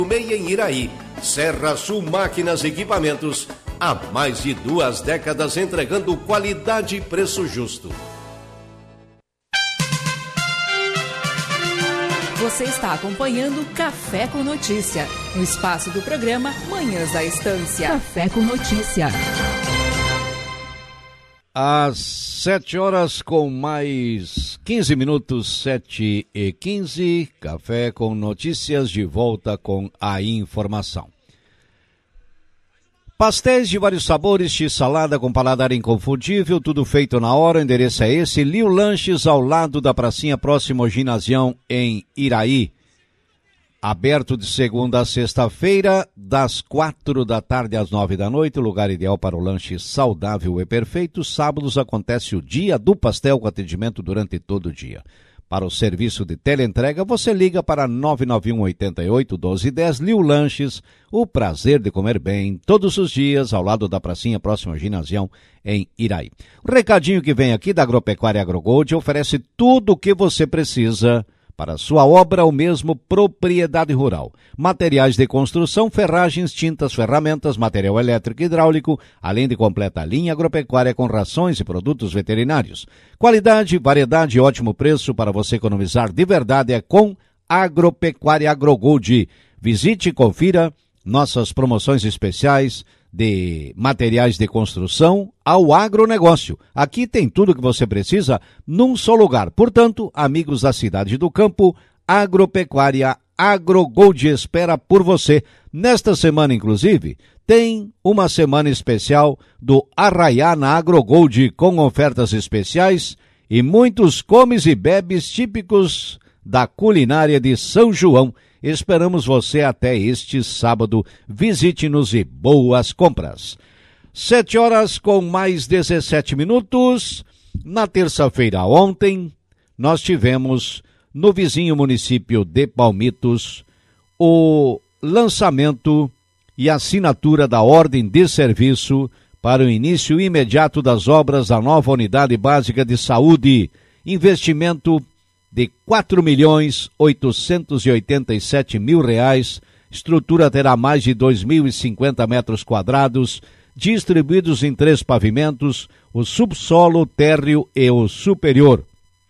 Meia em Iraí. Serra Sul Máquinas e Equipamentos, há mais de 2 décadas entregando qualidade e preço justo. Você está acompanhando Café com Notícia, no espaço do programa Manhãs da Estância. Café com Notícia. Às 7 horas com mais 15 minutos, 7h15, Café com Notícias, de volta com a informação. Pastéis de vários sabores, x-salada com paladar inconfundível, tudo feito na hora. O endereço é esse, Liu Lanches, ao lado da pracinha, próximo ao ginasião em Iraí. Aberto de segunda a sexta-feira, das 4 da tarde às 9 da noite, lugar ideal para o lanche saudável e perfeito. Sábados acontece o Dia do Pastel, com atendimento durante todo o dia. Para o serviço de teleentrega, você liga para 991-88-1210, Liu Lanches, o prazer de comer bem, todos os dias, ao lado da pracinha, próximo ao ginasião, em Iraí. O recadinho que vem aqui da Agropecuária AgroGold oferece tudo o que você precisa para sua obra ou mesmo propriedade rural. Materiais de construção, ferragens, tintas, ferramentas, material elétrico e hidráulico, além de completa linha agropecuária com rações e produtos veterinários. Qualidade, variedade e ótimo preço para você economizar de verdade é com Agropecuária AgroGold. Visite e confira nossas promoções especiais de materiais de construção ao agronegócio. Aqui tem tudo o que você precisa num só lugar. Portanto, amigos da cidade do campo, Agropecuária AgroGold espera por você. Nesta semana, inclusive, tem uma semana especial do Arraiá na AgroGold, com ofertas especiais e muitos comes e bebes típicos da culinária de São João. Esperamos você até este sábado. Visite-nos e boas compras. 7 horas com mais 17 minutos. Na terça-feira ontem, nós tivemos no vizinho município de Palmitos o lançamento e assinatura da ordem de serviço para o início imediato das obras da nova unidade básica de saúde. Investimento de R$4.887.000, estrutura terá mais de 2.050 metros quadrados, distribuídos em 3 pavimentos, o subsolo, o térreo e o superior.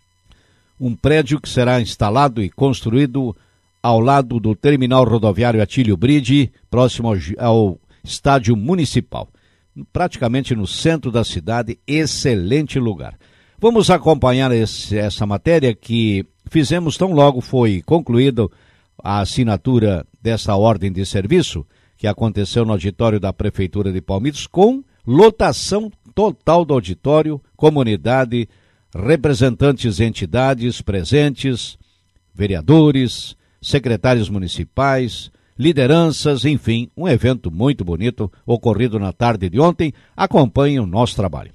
Um prédio que será instalado e construído ao lado do terminal rodoviário Atílio Bride, próximo ao estádio municipal, praticamente no centro da cidade, excelente lugar. Vamos acompanhar essa matéria que fizemos tão logo foi concluída a assinatura dessa ordem de serviço, que aconteceu no auditório da Prefeitura de Palmitos, com lotação total do auditório, comunidade, representantes de entidades presentes, vereadores, secretários municipais, lideranças, enfim, um evento muito bonito ocorrido na tarde de ontem. Acompanhe o nosso trabalho.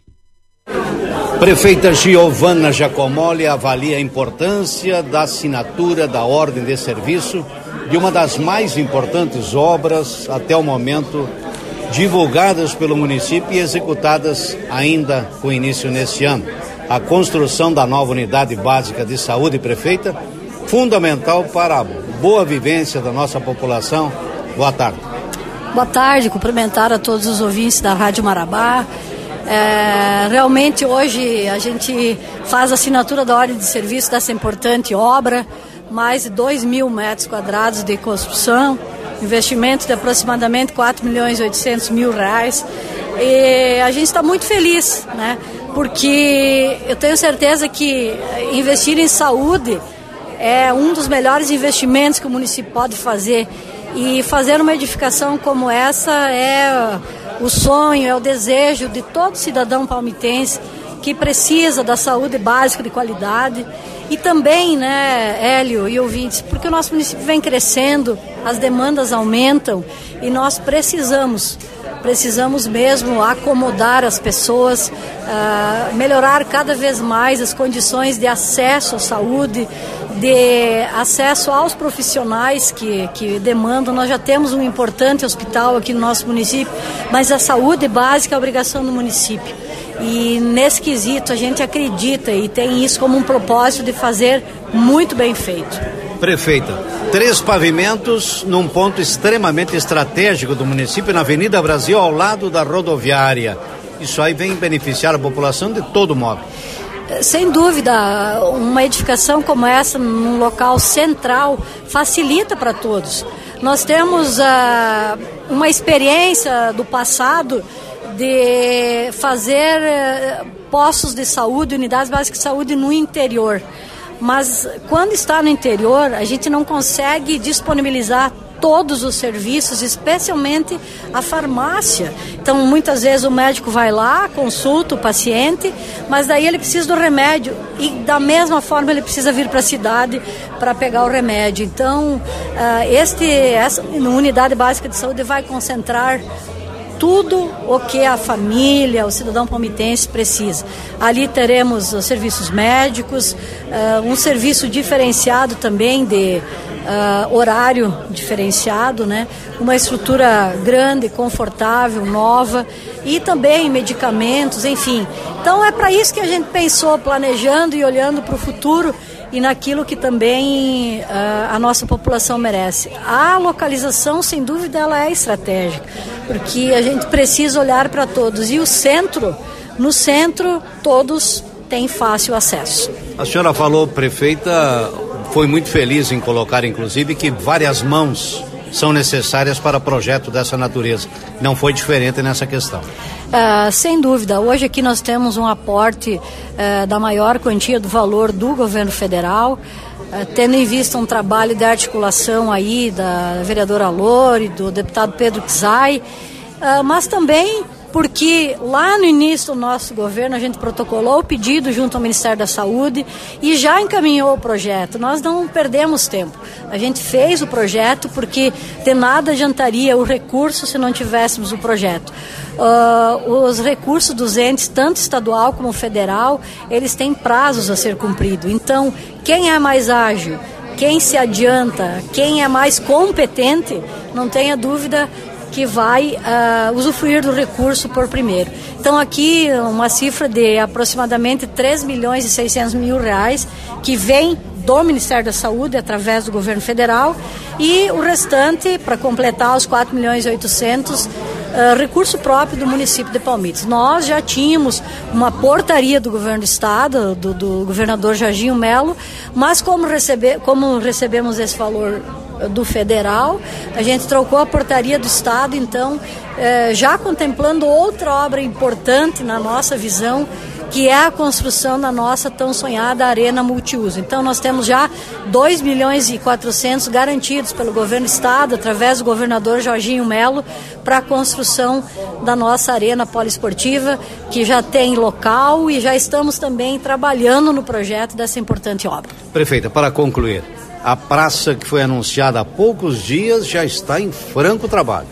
Prefeita Giovana Giacomoli avalia a importância da assinatura da ordem de serviço de uma das mais importantes obras até o momento divulgadas pelo município e executadas ainda com início neste ano. A construção da nova unidade básica de saúde, prefeita, fundamental para a boa vivência da nossa população. Boa tarde. Boa tarde, cumprimentar a todos os ouvintes da Rádio Marabá. Realmente hoje a gente faz a assinatura da ordem de serviço dessa importante obra, mais de 2.000 metros quadrados de construção, investimento de aproximadamente R$4.800.000, e a gente está muito feliz, né? Porque eu tenho certeza que investir em saúde é um dos melhores investimentos que o município pode fazer, e fazer uma edificação como essa é o sonho, é o desejo de todo cidadão palmitense que precisa da saúde básica de qualidade. E também, né, Hélio e ouvintes, porque o nosso município vem crescendo, as demandas aumentam e nós precisamos mesmo acomodar as pessoas, melhorar cada vez mais as condições de acesso à saúde, de acesso aos profissionais que demandam. Nós já temos um importante hospital aqui no nosso município, mas a saúde básica é a obrigação do município. E nesse quesito a gente acredita e tem isso como um propósito de fazer muito bem feito. Prefeita, 3 pavimentos num ponto extremamente estratégico do município, na Avenida Brasil, ao lado da rodoviária. Isso aí vem beneficiar a população de todo modo. Sem dúvida, uma edificação como essa, num local central, facilita para todos. Nós temos uma experiência do passado de fazer postos de saúde, unidades básicas de saúde no interior. Mas quando está no interior, a gente não consegue disponibilizar todos os serviços, especialmente a farmácia. Então, muitas vezes o médico vai lá, consulta o paciente, mas daí ele precisa do remédio e da mesma forma ele precisa vir para a cidade para pegar o remédio. Então, essa unidade básica de saúde vai concentrar tudo o que a família, o cidadão palmitense precisa. Ali teremos os serviços médicos, um serviço diferenciado também de horário diferenciado, né? Uma estrutura grande, confortável, nova e também medicamentos, enfim. Então é para isso que a gente pensou, planejando e olhando para o futuro e naquilo que também a nossa população merece. A localização, sem dúvida, ela é estratégica, porque a gente precisa olhar para todos. E no centro, todos têm fácil acesso. A senhora falou, prefeita, foi muito feliz em colocar, inclusive, que várias mãos são necessárias para projeto dessa natureza. Não foi diferente nessa questão. Sem dúvida. Hoje aqui nós temos um aporte da maior quantia do valor do governo federal, tendo em vista um trabalho de articulação aí da vereadora Lore, do deputado Pedro Czai, mas também porque lá no início do nosso governo a gente protocolou o pedido junto ao Ministério da Saúde e já encaminhou o projeto. Nós não perdemos tempo. A gente fez o projeto porque de nada adiantaria o recurso se não tivéssemos o projeto. Os recursos dos entes, tanto estadual como federal, eles têm prazos a ser cumpridos. Então, quem é mais ágil, quem se adianta, quem é mais competente, não tenha dúvida que vai usufruir do recurso por primeiro. Então aqui uma cifra de aproximadamente 3.600.000 reais que vem do Ministério da Saúde através do governo federal e o restante, para completar os 4.800.000, recurso próprio do município de Palmitos. Nós já tínhamos uma portaria do governo do estado, do governador Jorginho Melo, mas como recebemos esse valor do federal, a gente trocou a portaria do estado, então já contemplando outra obra importante na nossa visão, que é a construção da nossa tão sonhada arena multiuso. Então nós temos já 2.400.000 garantidos pelo governo do estado, através do governador Jorginho Melo, para a construção da nossa arena poliesportiva, que já tem local e já estamos também trabalhando no projeto dessa importante obra. Prefeita, para concluir, a praça que foi anunciada há poucos dias já está em franco trabalho.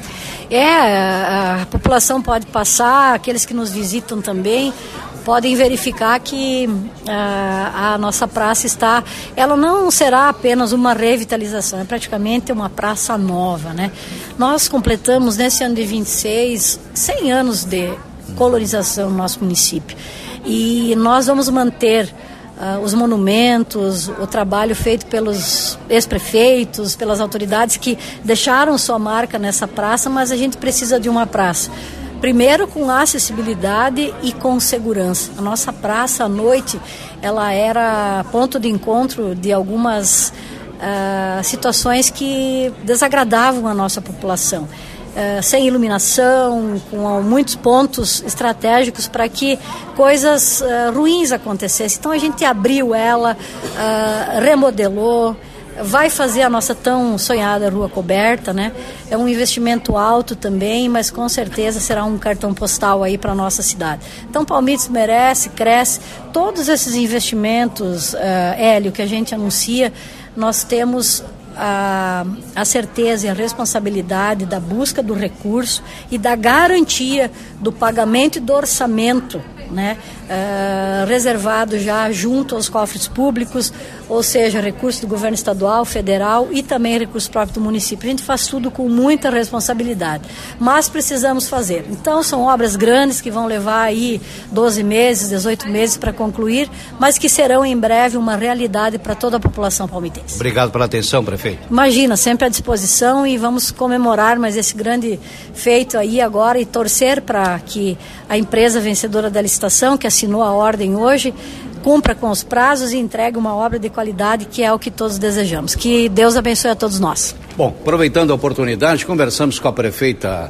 A população pode passar, aqueles que nos visitam também podem verificar que a nossa praça ela não será apenas uma revitalização, é praticamente uma praça nova, né? Nós completamos nesse ano de 26 100 anos de colonização no nosso município e nós vamos manter os monumentos, o trabalho feito pelos ex-prefeitos, pelas autoridades que deixaram sua marca nessa praça, mas a gente precisa de uma praça. Primeiro com acessibilidade e com segurança. A nossa praça à noite, ela era ponto de encontro de algumas situações que desagradavam a nossa população. Sem iluminação, com muitos pontos estratégicos para que coisas ruins acontecessem. Então a gente abriu ela, remodelou, vai fazer a nossa tão sonhada rua coberta, né? É um investimento alto também, mas com certeza será um cartão postal aí para a nossa cidade. Então Palmitos merece, cresce. Todos esses investimentos, Hélio, que a gente anuncia, nós temos a certeza e a responsabilidade da busca do recurso e da garantia do pagamento e do orçamento né, reservado já junto aos cofres públicos, ou seja, recurso do governo estadual, federal e também recurso próprio do município. A gente faz tudo com muita responsabilidade, mas precisamos fazer. Então são obras grandes que vão levar aí 12 meses, 18 meses para concluir, mas que serão em breve uma realidade para toda a população palmitense. Obrigado pela atenção, prefeito. Imagina, sempre à disposição, e vamos comemorar mais esse grande feito aí agora e torcer para que a empresa vencedora da licitação, que assinou a ordem hoje, cumpra com os prazos e entregue uma obra de qualidade, que é o que todos desejamos. Que Deus abençoe a todos nós. Bom, aproveitando a oportunidade, conversamos com a prefeita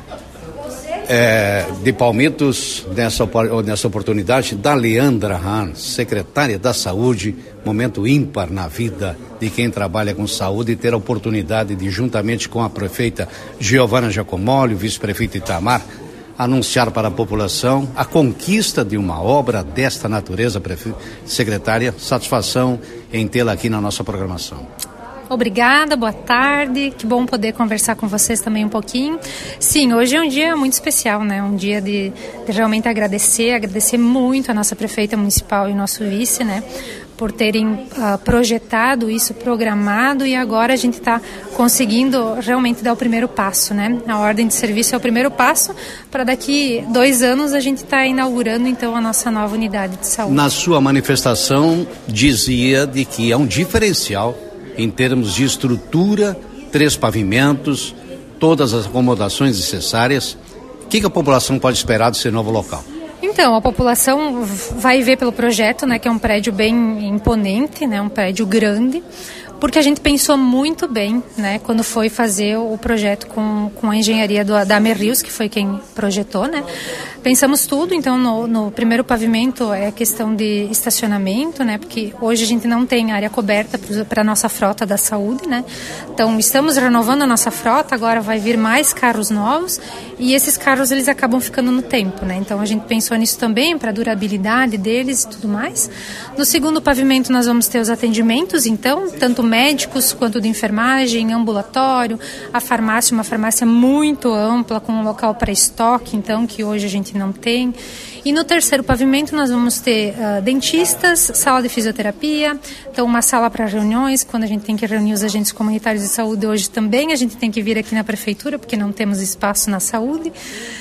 de Palmitos, nessa oportunidade, da Leandra Hahn, secretária da Saúde, momento ímpar na vida de quem trabalha com saúde, e ter a oportunidade de, juntamente com a prefeita Giovana Giacomoli, o vice-prefeito Itamar, anunciar para a população a conquista de uma obra desta natureza. Secretária, satisfação em tê-la aqui na nossa programação. Obrigada, boa tarde, que bom poder conversar com vocês também um pouquinho. Sim, hoje é um dia muito especial, né? Um dia de realmente agradecer muito a nossa prefeita municipal e o nosso vice, né? Por terem projetado isso, programado, e agora a gente está conseguindo realmente dar o primeiro passo, né? A ordem de serviço é o primeiro passo para daqui 2 anos a gente estar inaugurando então a nossa nova unidade de saúde. Na sua manifestação dizia de que é um diferencial em termos de estrutura, 3 pavimentos, todas as acomodações necessárias. O que a população pode esperar desse novo local? Então, a população vai ver pelo projeto, né, que é um prédio bem imponente, né, um prédio grande, porque a gente pensou muito bem, né, quando foi fazer o projeto com a engenharia da Merrius, que foi quem projetou, né. Pensamos tudo, então no primeiro pavimento é a questão de estacionamento, né, porque hoje a gente não tem área coberta para a nossa frota da saúde, né. Então estamos renovando a nossa frota, agora vai vir mais carros novos, e esses carros eles acabam ficando no tempo, né. Então a gente pensou nisso também, para a durabilidade deles e tudo mais. No segundo pavimento nós vamos ter os atendimentos, então, tanto médicos quanto de enfermagem, ambulatório, a farmácia, uma farmácia muito ampla, com um local para estoque, então, que hoje a gente não tem. E no terceiro pavimento nós vamos ter dentistas, sala de fisioterapia, então uma sala para reuniões, quando a gente tem que reunir os agentes comunitários de saúde, hoje também a gente tem que vir aqui na prefeitura, porque não temos espaço na saúde.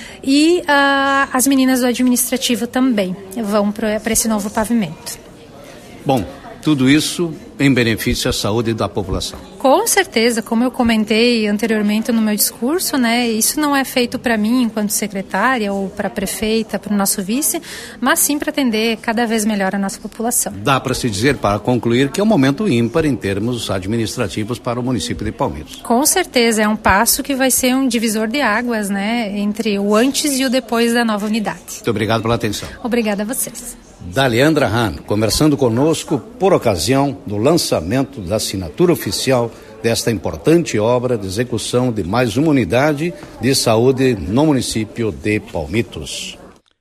E as meninas do administrativo também vão para esse novo pavimento. Bom, tudo isso em benefício à saúde da população. Com certeza, como eu comentei anteriormente no meu discurso, né, isso não é feito para mim enquanto secretária ou para a prefeita, para o nosso vice, mas sim para atender cada vez melhor a nossa população. Dá para se dizer, para concluir, que é um momento ímpar em termos administrativos para o município de Palmitos. Com certeza, é um passo que vai ser um divisor de águas, né, entre o antes e o depois da nova unidade. Muito obrigado pela atenção. Obrigada a vocês. Da Leandra Hahn, conversando conosco por ocasião do lançamento da assinatura oficial desta importante obra de execução de mais uma unidade de saúde no município de Palmitos.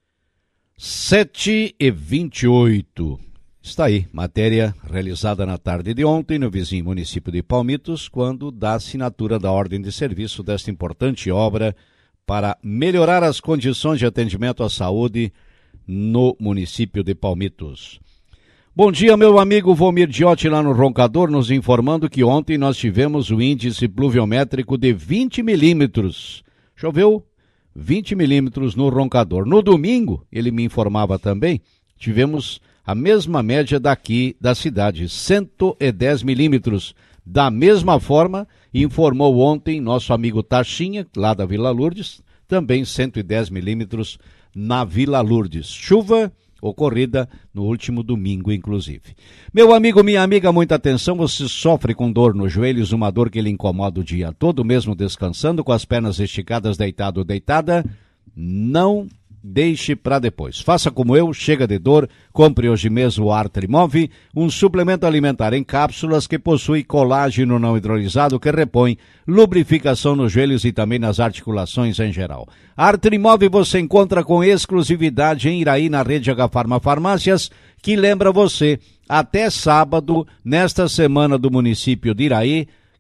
7h28. Está aí, matéria realizada na tarde de ontem no vizinho município de Palmitos, quando da assinatura da ordem de serviço desta importante obra para melhorar as condições de atendimento à saúde no município de Palmitos. Bom dia, meu amigo Vomir Diotti lá no Roncador, nos informando que ontem nós tivemos o índice pluviométrico de 20 milímetros. Choveu 20 milímetros no Roncador. No domingo, ele me informava também, tivemos a mesma média daqui da cidade, 110 milímetros. Da mesma forma, informou ontem nosso amigo Taxinha, lá da Vila Lourdes, também 110 milímetros na Vila Lourdes. Chuva ocorrida no último domingo, inclusive. Meu amigo, minha amiga, muita atenção, você sofre com dor nos joelhos, uma dor que lhe incomoda o dia todo, mesmo descansando, com as pernas esticadas, deitado ou deitada, não deixe para depois. Faça como eu, chega de dor, compre hoje mesmo o Artrimove, um suplemento alimentar em cápsulas que possui colágeno não hidrolisado que repõe lubrificação nos joelhos e também nas articulações em geral. Artrimove você encontra com exclusividade em Iraí, na rede H Farma Farmácias, que lembra você, até sábado, nesta semana do município de Iraí,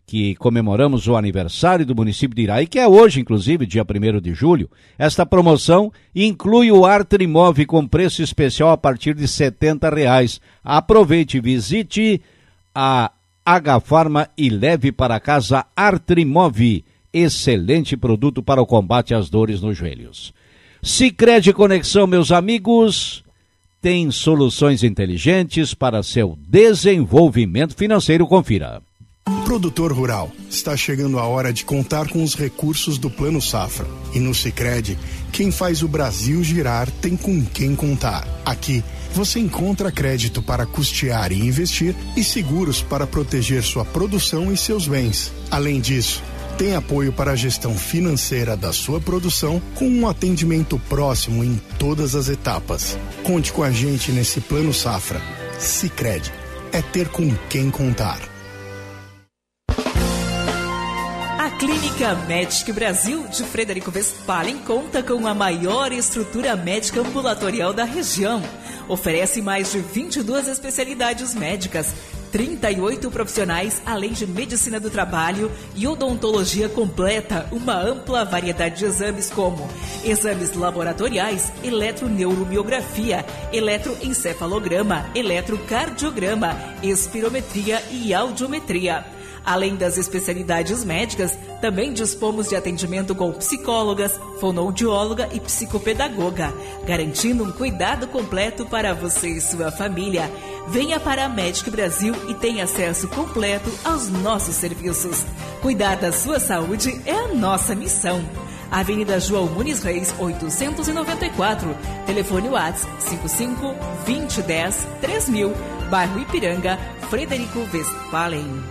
que comemoramos o aniversário do município de Iraí, que é hoje, inclusive, dia 1º de julho, esta promoção inclui o Artrimov com preço especial a partir de R$ 70. Aproveite e visite a H-Pharma e leve para casa Artrimov, excelente produto para o combate às dores nos joelhos. Sicredi Conexão, meus amigos, tem soluções inteligentes para seu desenvolvimento financeiro. Confira. Produtor rural, está chegando a hora de contar com os recursos do Plano Safra. E no Sicredi, quem faz o Brasil girar tem com quem contar. Aqui, você encontra crédito para custear e investir e seguros para proteger sua produção e seus bens. Além disso, tem apoio para a gestão financeira da sua produção com um atendimento próximo em todas as etapas. Conte com a gente nesse Plano Safra. Sicredi, é ter com quem contar. A Clínica Medic Brasil de Frederico Westphalen conta com a maior estrutura médica ambulatorial da região. Oferece mais de 22 especialidades médicas, 38 profissionais, além de medicina do trabalho e odontologia completa, uma ampla variedade de exames como exames laboratoriais, eletroneuromiografia, eletroencefalograma, eletrocardiograma, espirometria e audiometria. Além das especialidades médicas, também dispomos de atendimento com psicólogas, fonoaudióloga e psicopedagoga, garantindo um cuidado completo para você e sua família. Venha para a Medic Brasil e tenha acesso completo aos nossos serviços. Cuidar da sua saúde é a nossa missão. Avenida João Muniz Reis, 894, telefone WhatsApp 55 2010 3000, bairro Ipiranga, Frederico Westphalen.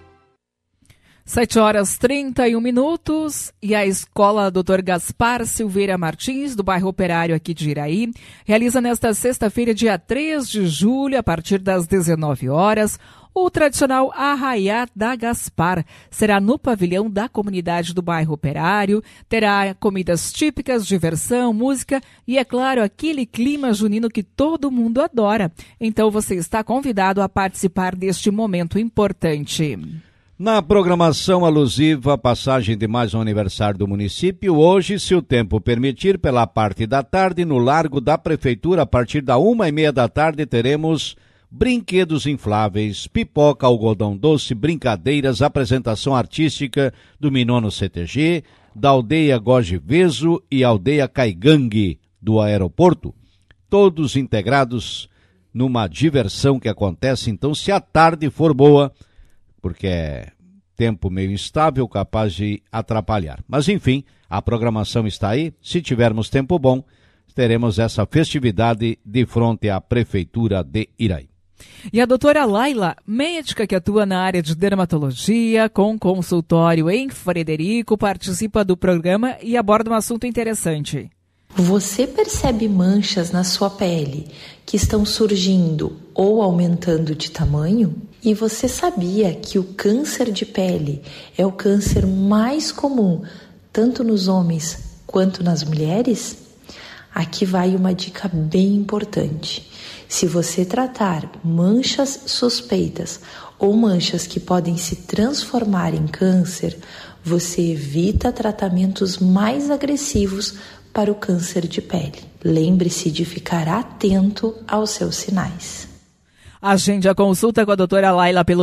7h31 e a Escola Dr. Gaspar Silveira Martins, do bairro Operário aqui de Iraí, realiza nesta sexta-feira, dia 3 de julho, a partir das 19 horas, o tradicional Arraiá da Gaspar. Será no pavilhão da comunidade do bairro Operário, terá comidas típicas, diversão, música e, é claro, aquele clima junino que todo mundo adora. Então você está convidado a participar deste momento importante. Na programação alusiva à passagem de mais um aniversário do município, hoje, se o tempo permitir, pela parte da tarde, no Largo da Prefeitura, a partir da 1h30 da tarde, teremos brinquedos infláveis, pipoca, algodão doce, brincadeiras, apresentação artística do Minono CTG, da aldeia Gogiveso e aldeia Caigangue do aeroporto, todos integrados numa diversão que acontece. Então, se a tarde for boa, porque é tempo meio instável, capaz de atrapalhar. Mas, enfim, a programação está aí. Se tivermos tempo bom, teremos essa festividade de frente à Prefeitura de Iraí. E a doutora Laila, médica que atua na área de dermatologia, com consultório em Frederico, participa do programa e aborda um assunto interessante. Você percebe manchas na sua pele que estão surgindo ou aumentando de tamanho? E você sabia que o câncer de pele é o câncer mais comum, tanto nos homens quanto nas mulheres? Aqui vai uma dica bem importante. Se você tratar manchas suspeitas ou manchas que podem se transformar em câncer, você evita tratamentos mais agressivos para o câncer de pele. Lembre-se de ficar atento aos seus sinais. Agende a consulta com a doutora Laila pelo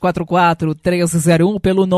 3744-1301, pelo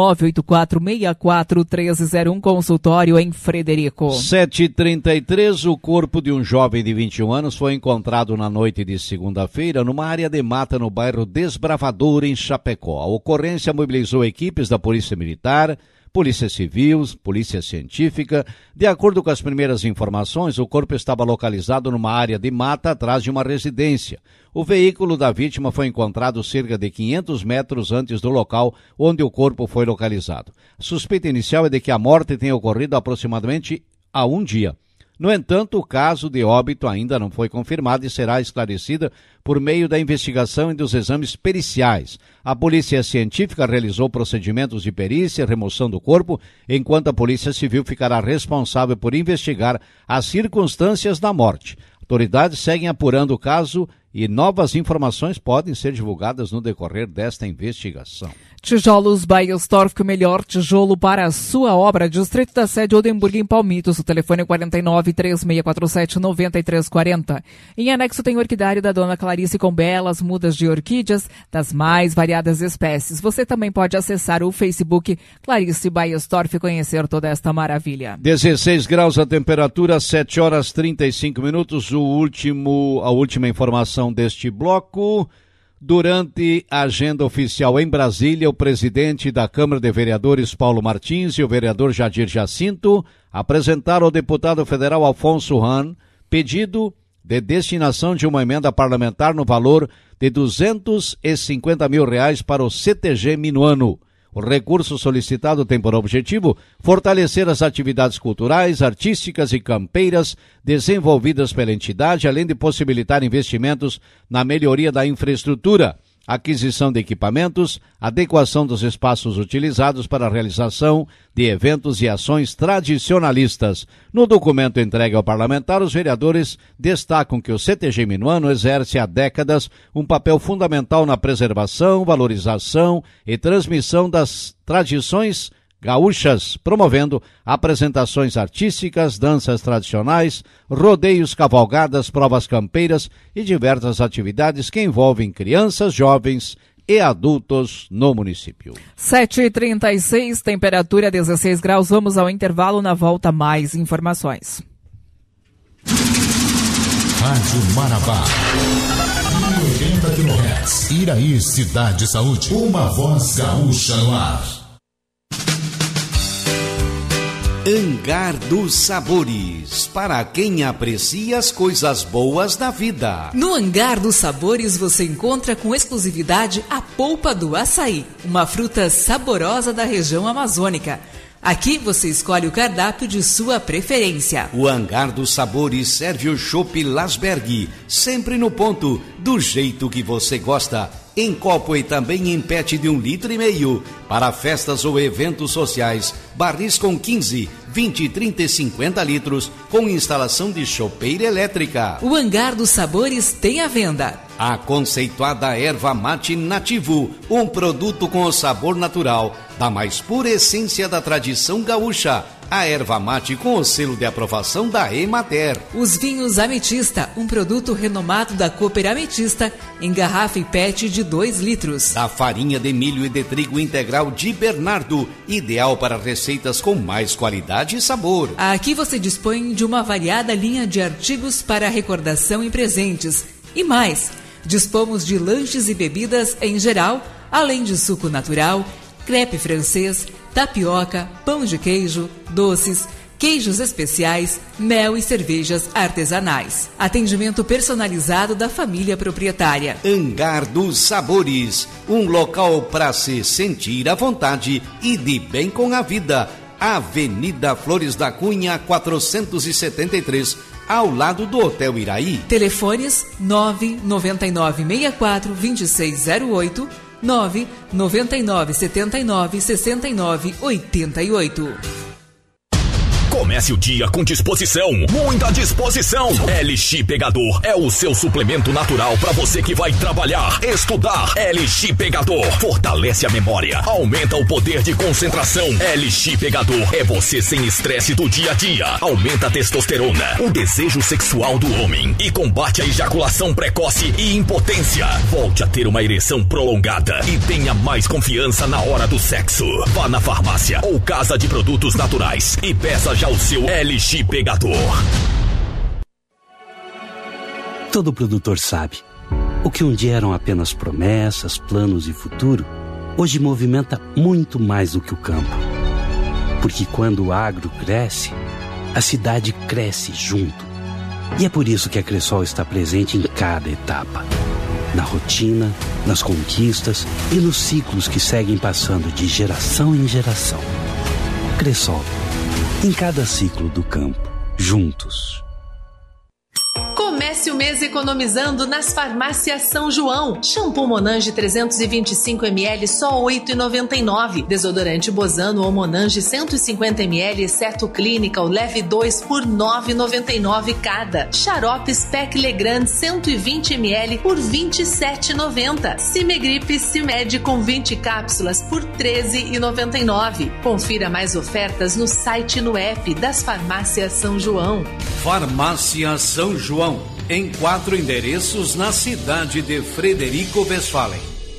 984-64-1301, consultório em Frederico. 7h33, o corpo de um jovem de 21 anos foi encontrado na noite de segunda-feira numa área de mata no bairro Desbravador, em Chapecó. A ocorrência mobilizou equipes da Polícia Militar, Polícia Civil, Polícia Científica. De acordo com as primeiras informações, o corpo estava localizado numa área de mata atrás de uma residência. O veículo da vítima foi encontrado cerca de 500 metros antes do local onde o corpo foi localizado. A suspeita inicial é de que a morte tenha ocorrido aproximadamente há um dia. No entanto, o caso de óbito ainda não foi confirmado e será esclarecida por meio da investigação e dos exames periciais. A Polícia Científica realizou procedimentos de perícia e remoção do corpo, enquanto a Polícia Civil ficará responsável por investigar as circunstâncias da morte. Autoridades seguem apurando o caso e novas informações podem ser divulgadas no decorrer desta investigação. Tijolos Baiersdorf, o melhor tijolo para a sua obra. Distrito da Sede Oldenburg, em Palmitos. O telefone é 49-3647-9340. Em anexo tem o orquidário da Dona Clarice com belas mudas de orquídeas das mais variadas espécies. Você também pode acessar o Facebook Clarice Baiersdorf e conhecer toda esta maravilha. 16 graus a temperatura, 7 horas 35 minutos. A última informação deste bloco. Durante a agenda oficial em Brasília, o presidente da Câmara de Vereadores, Paulo Martins, e o vereador Jadir Jacinto apresentaram ao deputado federal Alfonso Hahn pedido de destinação de uma emenda parlamentar no valor de R$250 mil para o CTG Minuano. O recurso solicitado tem por objetivo fortalecer as atividades culturais, artísticas e campeiras desenvolvidas pela entidade, além de possibilitar investimentos na melhoria da infraestrutura, aquisição de equipamentos, adequação dos espaços utilizados para a realização de eventos e ações tradicionalistas. No documento entregue ao parlamentar, os vereadores destacam que o CTG Minuano exerce há décadas um papel fundamental na preservação, valorização e transmissão das tradições gaúchas, promovendo apresentações artísticas, danças tradicionais, rodeios, cavalgadas, provas campeiras e diversas atividades que envolvem crianças, jovens e adultos no município. 7h36, temperatura 16 graus. Vamos ao intervalo, na volta mais informações. Rádio Marabá, 80 kHz, Iraí, Cidade Saúde, uma voz gaúcha no ar. Hangar dos Sabores, para quem aprecia as coisas boas da vida. No Hangar dos Sabores você encontra com exclusividade a polpa do açaí, uma fruta saborosa da região amazônica. Aqui você escolhe o cardápio de sua preferência. O Hangar dos Sabores serve o chopp Lasberg, sempre no ponto, do jeito que você gosta. Em copo e também em PET de 1,5 litros. Para festas ou eventos sociais, barris com 15, 20, 30 e 50 litros, com instalação de chopeira elétrica. O Hangar dos Sabores tem à venda a conceituada erva mate nativo, um produto com o sabor natural da mais pura essência da tradição gaúcha. A erva mate com o selo de aprovação da Emater. Os vinhos Ametista, um produto renomado da Cooper Ametista, em garrafa e PET de 2 litros. Da farinha de milho e de trigo integral de Bernardo, ideal para receitas com mais qualidade e sabor. Aqui você dispõe de uma variada linha de artigos para recordação e presentes. E mais, dispomos de lanches e bebidas em geral, além de suco natural, crepe francês, tapioca, pão de queijo, doces, queijos especiais, mel e cervejas artesanais. Atendimento personalizado da família proprietária. Hangar dos Sabores, um local para se sentir à vontade e de bem com a vida. Avenida Flores da Cunha, 473, ao lado do Hotel Iraí. Telefones 999642608, 999796988. Comece o dia com disposição, muita disposição. LX Pegador é o seu suplemento natural para você que vai trabalhar, estudar. LX Pegador fortalece a memória, aumenta o poder de concentração. LX Pegador é você sem estresse do dia a dia, aumenta a testosterona, o desejo sexual do homem e combate a ejaculação precoce e impotência. Volte a ter uma ereção prolongada e tenha mais confiança na hora do sexo. Vá na farmácia ou casa de produtos naturais e peça já o seu LX Pegador. Todo produtor sabe, o que um dia eram apenas promessas, planos e futuro, hoje movimenta muito mais do que o campo. Porque quando o agro cresce, a cidade cresce junto. E é por isso que a Cressol está presente em cada etapa. Na rotina, nas conquistas e nos ciclos que seguem passando de geração em geração. Cressol. Em cada ciclo do campo, juntos. Comece Comece o mês economizando nas farmácias São João. Shampoo Monange 325 ml só R$ 8,99. Desodorante Bozano ou Monange 150 ml exceto Clínica, o leve 2 por R$ 9,99 cada. Xarope Spec Legrand 120 ml por R$ 27,90. Cimegripe Cimed com 20 cápsulas por R$ 13,99. Confira mais ofertas no site e no app das farmácias São João. Farmácia São João, em 4 endereços na cidade de Frederico Westphalen.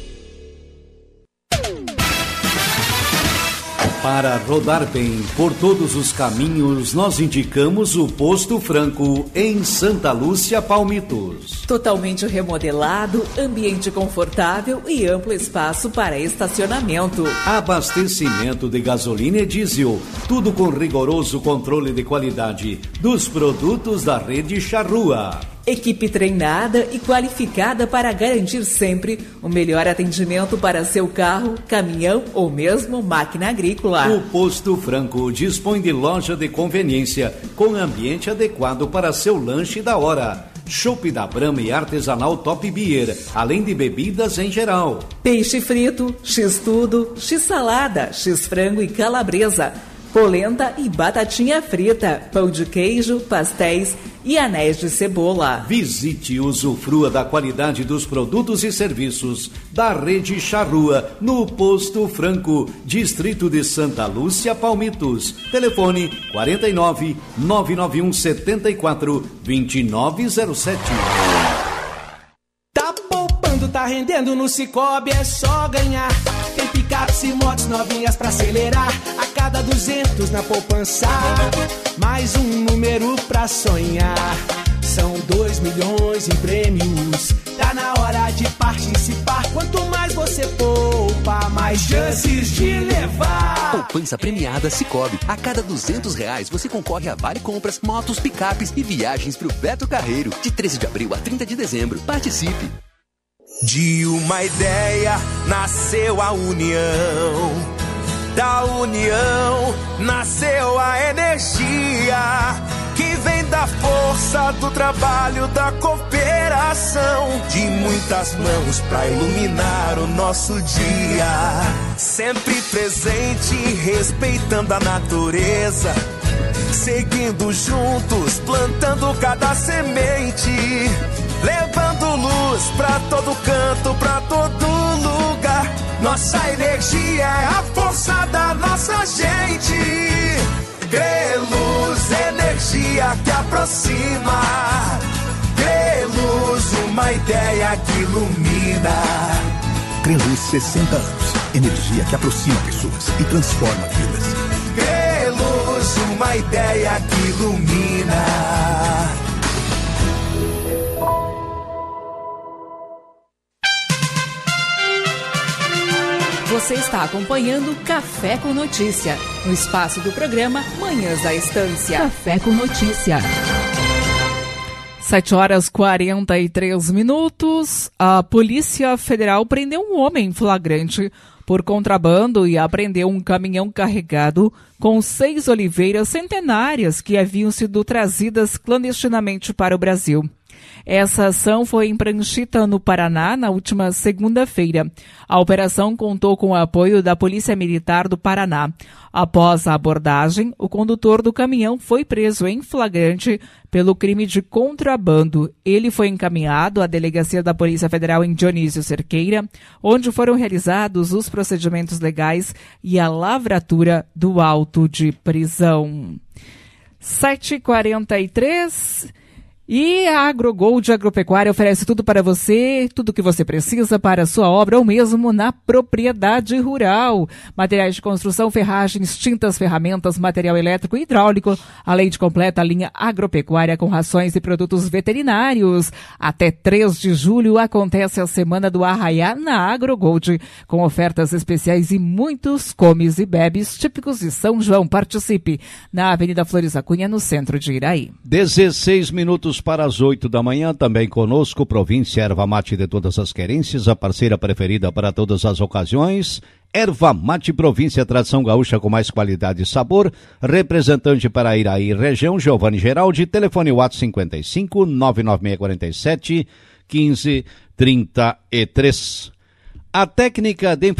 Para rodar bem por todos os caminhos, nós indicamos o Posto Franco, em Santa Lúcia, Palmitos. Totalmente remodelado, ambiente confortável e amplo espaço para estacionamento. Abastecimento de gasolina e diesel, tudo com rigoroso controle de qualidade dos produtos da rede Charrua. Equipe treinada e qualificada para garantir sempre o melhor atendimento para seu carro, caminhão ou mesmo máquina agrícola. O Posto Franco dispõe de loja de conveniência com ambiente adequado para seu lanche da hora. Chopp da Brahma e artesanal Top Beer, além de bebidas em geral. Peixe frito, x-tudo, x-salada, x-frango e calabresa. Polenta e batatinha frita, pão de queijo, pastéis e anéis de cebola. Visite e usufrua da qualidade dos produtos e serviços da rede Charrua, no Posto Franco, distrito de Santa Lúcia, Palmitos. Telefone 49 991 74 2907. Tá poupando, tá rendendo no Cicobi, é só ganhar. Tem picapes e motos novinhas pra acelerar. A cada 200 na poupança, mais um número pra sonhar. São 2 milhões em prêmios. Tá na hora de participar. Quanto mais você poupa, mais chances de levar. Poupança premiada Cicobi. A cada R$200 você concorre a vale compras, motos, picapes e viagens pro Beto Carreiro. De 13 de abril a 30 de dezembro. Participe. De uma ideia nasceu a união, da união nasceu a energia, que vem da força do trabalho, da cooperação, de muitas mãos pra iluminar o nosso dia. Sempre presente, respeitando a natureza, seguindo juntos, plantando cada semente, levando luz pra todo canto, pra todo lugar. Nossa energia é a força da nossa gente. Greluz, energia que aproxima. Greluz, uma ideia que ilumina. Greluz, 60 anos. Energia que aproxima pessoas e transforma vidas. Greluz, uma ideia que ilumina. Você está acompanhando Café com Notícia, no espaço do programa Manhãs da Estância. Café com Notícia. 7h43. A Polícia Federal prendeu um homem em flagrante por contrabando e apreendeu um caminhão carregado com 6 oliveiras centenárias que haviam sido trazidas clandestinamente para o Brasil. Essa ação foi em Pranchita, no Paraná, na última segunda-feira. A operação contou com o apoio da Polícia Militar do Paraná. Após a abordagem, o condutor do caminhão foi preso em flagrante pelo crime de contrabando. Ele foi encaminhado à delegacia da Polícia Federal em Dionísio Cerqueira, onde foram realizados os procedimentos legais e a lavratura do auto de prisão. 7h43. E a AgroGold Agropecuária oferece tudo para você, tudo o que você precisa para a sua obra ou mesmo na propriedade rural. Materiais de construção, ferragens, tintas, ferramentas, material elétrico e hidráulico, além de completa a linha agropecuária com rações e produtos veterinários. Até 3 de julho acontece a Semana do Arraiá na AgroGold, com ofertas especiais e muitos comes e bebes típicos de São João. Participe na Avenida Flores da Cunha, no centro de Iraí. 16 minutos para as 8 da manhã, também conosco, Província Erva Mate de todas as querências, a parceira preferida para todas as ocasiões. Erva Mate Província, tradição gaúcha com mais qualidade e sabor. Representante para Iraí região, Giovanni Geraldi, telefone WhatsApp 55 99647 1533. A técnica de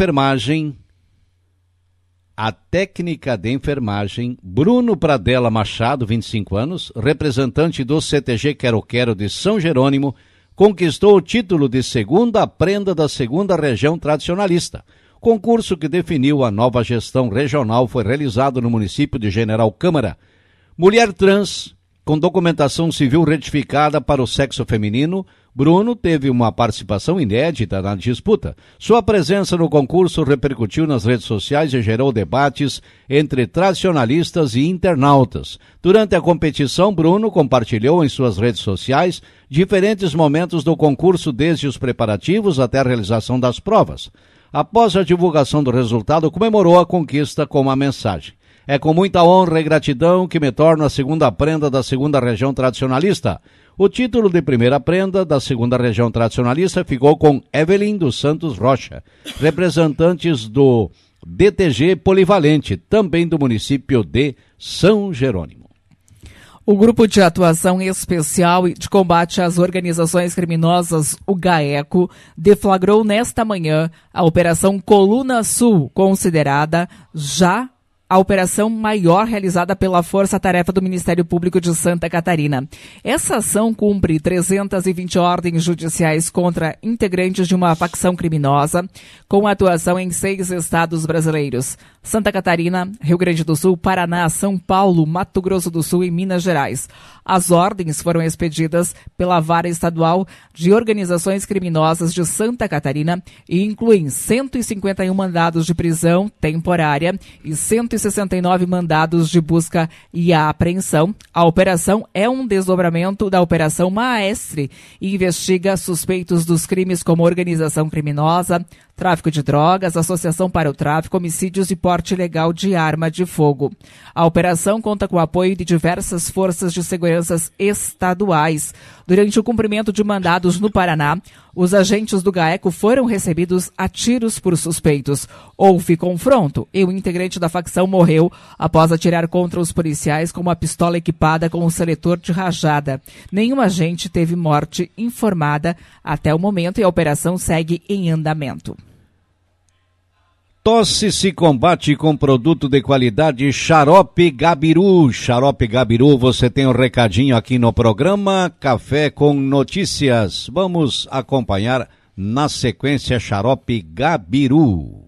enfermagem, Bruno Pradella Machado, 25 anos, representante do CTG Quero Quero de São Jerônimo, conquistou o título de segunda prenda da segunda região tradicionalista. Concurso que definiu a nova gestão regional foi realizado no município de General Câmara. Mulher trans, com documentação civil retificada para o sexo feminino, Bruno teve uma participação inédita na disputa. Sua presença no concurso repercutiu nas redes sociais e gerou debates entre tradicionalistas e internautas. Durante a competição, Bruno compartilhou em suas redes sociais diferentes momentos do concurso, desde os preparativos até a realização das provas. Após a divulgação do resultado, comemorou a conquista com uma mensagem. É com muita honra e gratidão que me torno a segunda prenda da segunda região tradicionalista. O título de primeira prenda da segunda região tradicionalista ficou com Evelyn dos Santos Rocha, representantes do DTG Polivalente, também do município de São Jerônimo. O Grupo de Atuação Especial de Combate às Organizações Criminosas, o GAECO, deflagrou nesta manhã a Operação Coluna Sul, considerada já a operação maior realizada pela Força Tarefa do Ministério Público de Santa Catarina. Essa ação cumpre 320 ordens judiciais contra integrantes de uma facção criminosa, com atuação em 6 estados brasileiros: Santa Catarina, Rio Grande do Sul, Paraná, São Paulo, Mato Grosso do Sul e Minas Gerais. As ordens foram expedidas pela Vara Estadual de Organizações Criminosas de Santa Catarina e incluem 151 mandados de prisão temporária e 169 mandados de busca e apreensão. A operação é um desdobramento da Operação Maestre e investiga suspeitos dos crimes como organização criminosa, tráfico de drogas, associação para o tráfico, homicídios e porte ilegal de arma de fogo. A operação conta com o apoio de diversas forças de segurança estaduais. Durante o cumprimento de mandados no Paraná, os agentes do GAECO foram recebidos a tiros por suspeitos. Houve confronto e o integrante da facção morreu após atirar contra os policiais com uma pistola equipada com um seletor de rajada. Nenhum agente teve morte informada até o momento e a operação segue em andamento. Tosse se combate com produto de qualidade Xarope Gabiru. Xarope Gabiru, você tem um recadinho aqui no programa Café com Notícias. Vamos acompanhar na sequência Xarope Gabiru.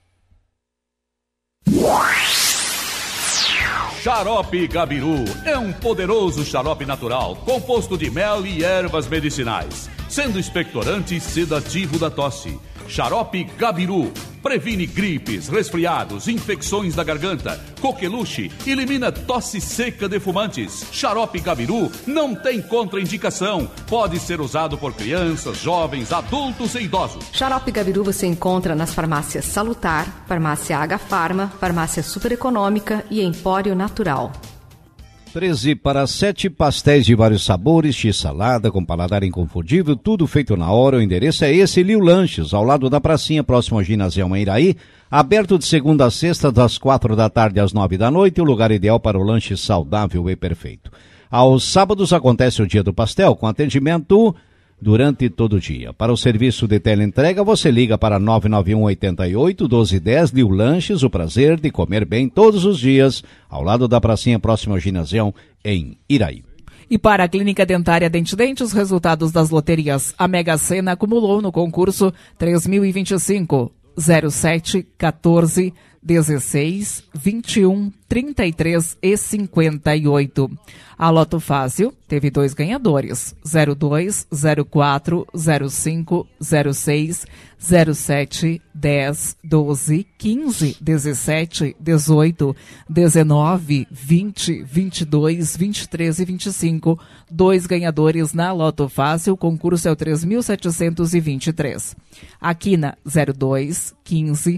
Xarope Gabiru é um poderoso xarope natural composto de mel e ervas medicinais, sendo expectorante e sedativo da tosse. Xarope Gabiru previne gripes, resfriados, infecções da garganta, coqueluche, elimina tosse seca de fumantes. Xarope Gabiru não tem contraindicação, pode ser usado por crianças, jovens, adultos e idosos. Xarope Gabiru você encontra nas farmácias Salutar, Farmácia H Farma, Farmácia Super Econômica e Empório Natural. 13 para 7, pastéis de vários sabores, x-salada com paladar inconfundível, tudo feito na hora. O endereço é esse, Liu Lanches, ao lado da pracinha, próximo ao ginásio Iraí, aberto de segunda a sexta, das 4 da tarde às 9 da noite, o lugar ideal para o lanche saudável e perfeito. Aos sábados acontece o Dia do Pastel, com atendimento durante todo o dia. Para o serviço de teleentrega, você liga para 991-88-1210, Liu Lanches, o prazer de comer bem todos os dias, ao lado da pracinha, próximo ao ginásio em Iraí. E para a Clínica Dentária Dente Dente, os resultados das loterias. A Mega Sena acumulou no concurso 3025, 07, 14, 16, 21, 33 e 58. A Loto Fácil teve 2 ganhadores, 02, 04, 05, 06, 07, 10, 12, 15, 17, 18, 19, 20, 22, 23 e 25. 2 ganhadores na Loto Fácil, o concurso é o 3.723. A Quina 02, 15,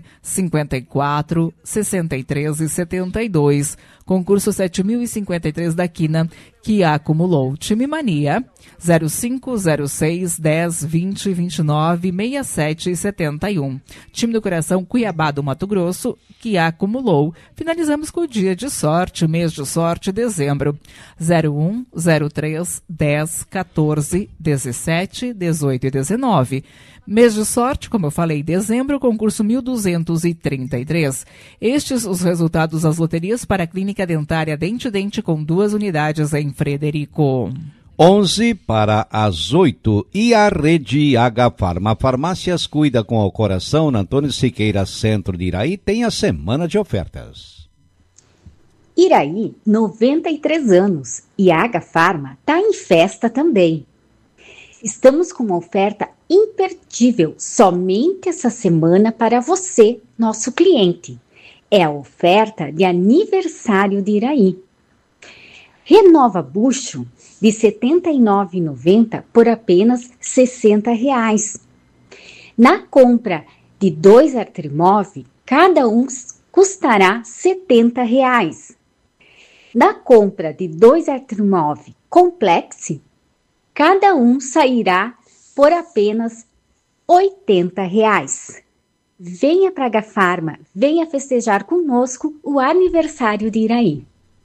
54, 63 e 72. Concurso 7.053 da Quina, Coração, que acumulou. Time Mania 05, 06, 10, 20, 29, 67 e 71. Time do Coração Cuiabá do Mato Grosso, que acumulou. Finalizamos com o dia de sorte, mês de sorte, dezembro. 01, 03, 10, 14, 17, 18 e 19. Mês de sorte, como eu falei, dezembro, concurso 1233. Estes os resultados das loterias para a Clínica Dentária Dente Dente com 2 unidades em Frederico. 11 para as 8 e a Rede H Farma Farmácias cuida com o coração na Antônio Siqueira, centro de Iraí, tem a semana de ofertas. Iraí, 93 anos e a H Farma está em festa também. Estamos com uma oferta imperdível somente essa semana para você, nosso cliente. É a oferta de aniversário de Iraí. Renova bucho de R$ 79,90 por apenas R$ 60. Na compra de 2 Artrimov, cada um custará R$ 70. Na compra de 2 Artrimov Complex, cada um sairá por apenas R$ 80. Venha para a H-Farma, venha festejar conosco o aniversário de Iraí.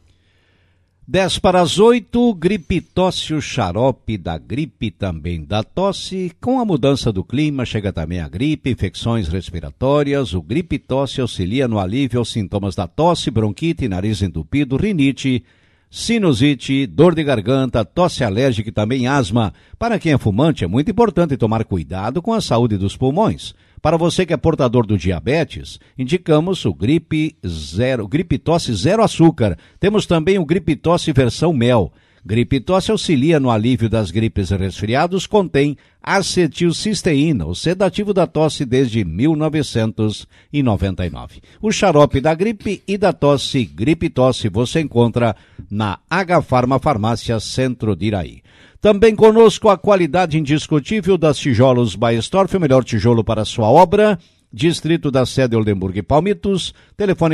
10 para as 8, gripe tosse, o xarope da gripe também da tosse. Com a mudança do clima, chega também a gripe, infecções respiratórias. O gripe tosse auxilia no alívio aos sintomas da tosse, bronquite, nariz entupido, rinite, sinusite, dor de garganta, tosse alérgica e também asma. Para quem é fumante, é muito importante tomar cuidado com a saúde dos pulmões. Para você que é portador do diabetes, indicamos o gripe tosse zero açúcar. Temos também o gripe tosse versão mel. Gripe tosse auxilia no alívio das gripes e resfriados, contém acetilcisteína, o sedativo da tosse desde 1999. O xarope da gripe e da tosse, gripe tosse, você encontra na H-Farma Farmácia Centro de Iraí. Também conosco a qualidade indiscutível das tijolos Baestorff, o melhor tijolo para a sua obra. Distrito da Sede Oldenburg e Palmitos, telefone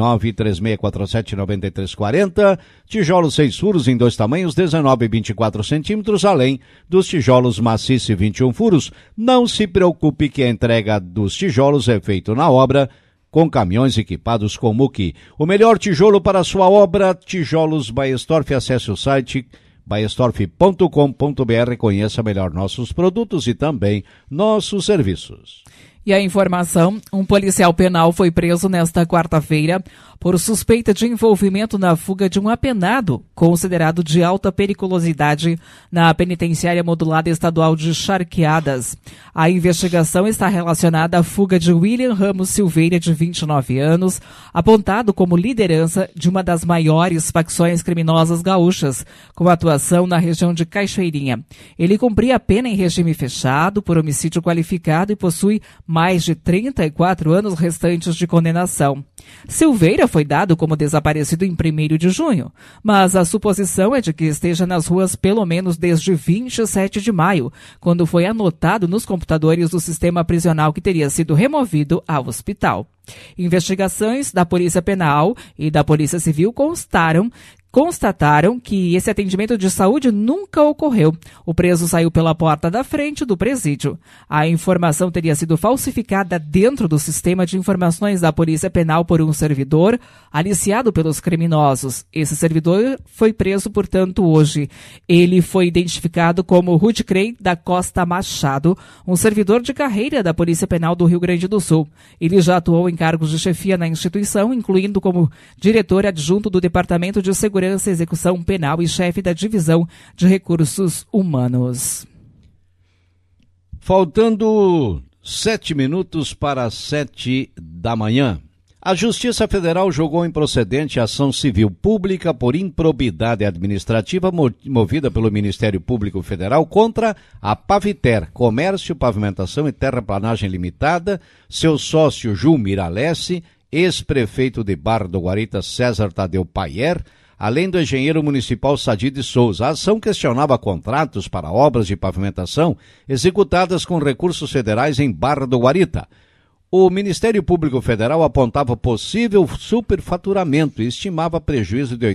49-3647-9340, tijolos 6 furos em 2 tamanhos, 19 e 24 centímetros, além dos tijolos maciço e 21 furos. Não se preocupe que a entrega dos tijolos é feita na obra, com caminhões equipados com muque. O melhor tijolo para a sua obra, tijolos Baestorff, acesse o site baestorff.com.br, conheça melhor nossos produtos e também nossos serviços. E a informação, um policial penal foi preso nesta quarta-feira por suspeita de envolvimento na fuga de um apenado considerado de alta periculosidade na penitenciária modulada estadual de Charqueadas. A investigação está relacionada à fuga de William Ramos Silveira, de 29 anos, apontado como liderança de uma das maiores facções criminosas gaúchas, com atuação na região de Cachoeirinha. Ele cumpria a pena em regime fechado por homicídio qualificado e possui mais de 34 anos restantes de condenação. Silveira foi dado como desaparecido em 1º de junho, mas a suposição é de que esteja nas ruas pelo menos desde 27 de maio, quando foi anotado nos computadores do sistema prisional que teria sido removido ao hospital. Investigações da Polícia Penal e da Polícia Civil constataram que esse atendimento de saúde nunca ocorreu. O preso saiu pela porta da frente do presídio. A informação teria sido falsificada dentro do sistema de informações da Polícia Penal por um servidor aliciado pelos criminosos. Esse servidor foi preso, portanto, hoje. Ele foi identificado como Rudcrey da Costa Machado, um servidor de carreira da Polícia Penal do Rio Grande do Sul. Ele já atuou em cargos de chefia na instituição, incluindo como diretor adjunto do Departamento de Segurança e Execução Penal e chefe da Divisão de Recursos Humanos. Faltando 7 minutos para as 7 da manhã. A Justiça Federal julgou improcedente a ação civil pública por improbidade administrativa movida pelo Ministério Público Federal contra a Paviter, Comércio, Pavimentação e Terraplanagem Limitada, seu sócio Ju Miralesse, ex-prefeito de Barra do Guarita César Tadeu Paier, além do engenheiro municipal Sadi de Souza. A ação questionava contratos para obras de pavimentação executadas com recursos federais em Barra do Guarita. O Ministério Público Federal apontava possível superfaturamento e estimava prejuízo de R$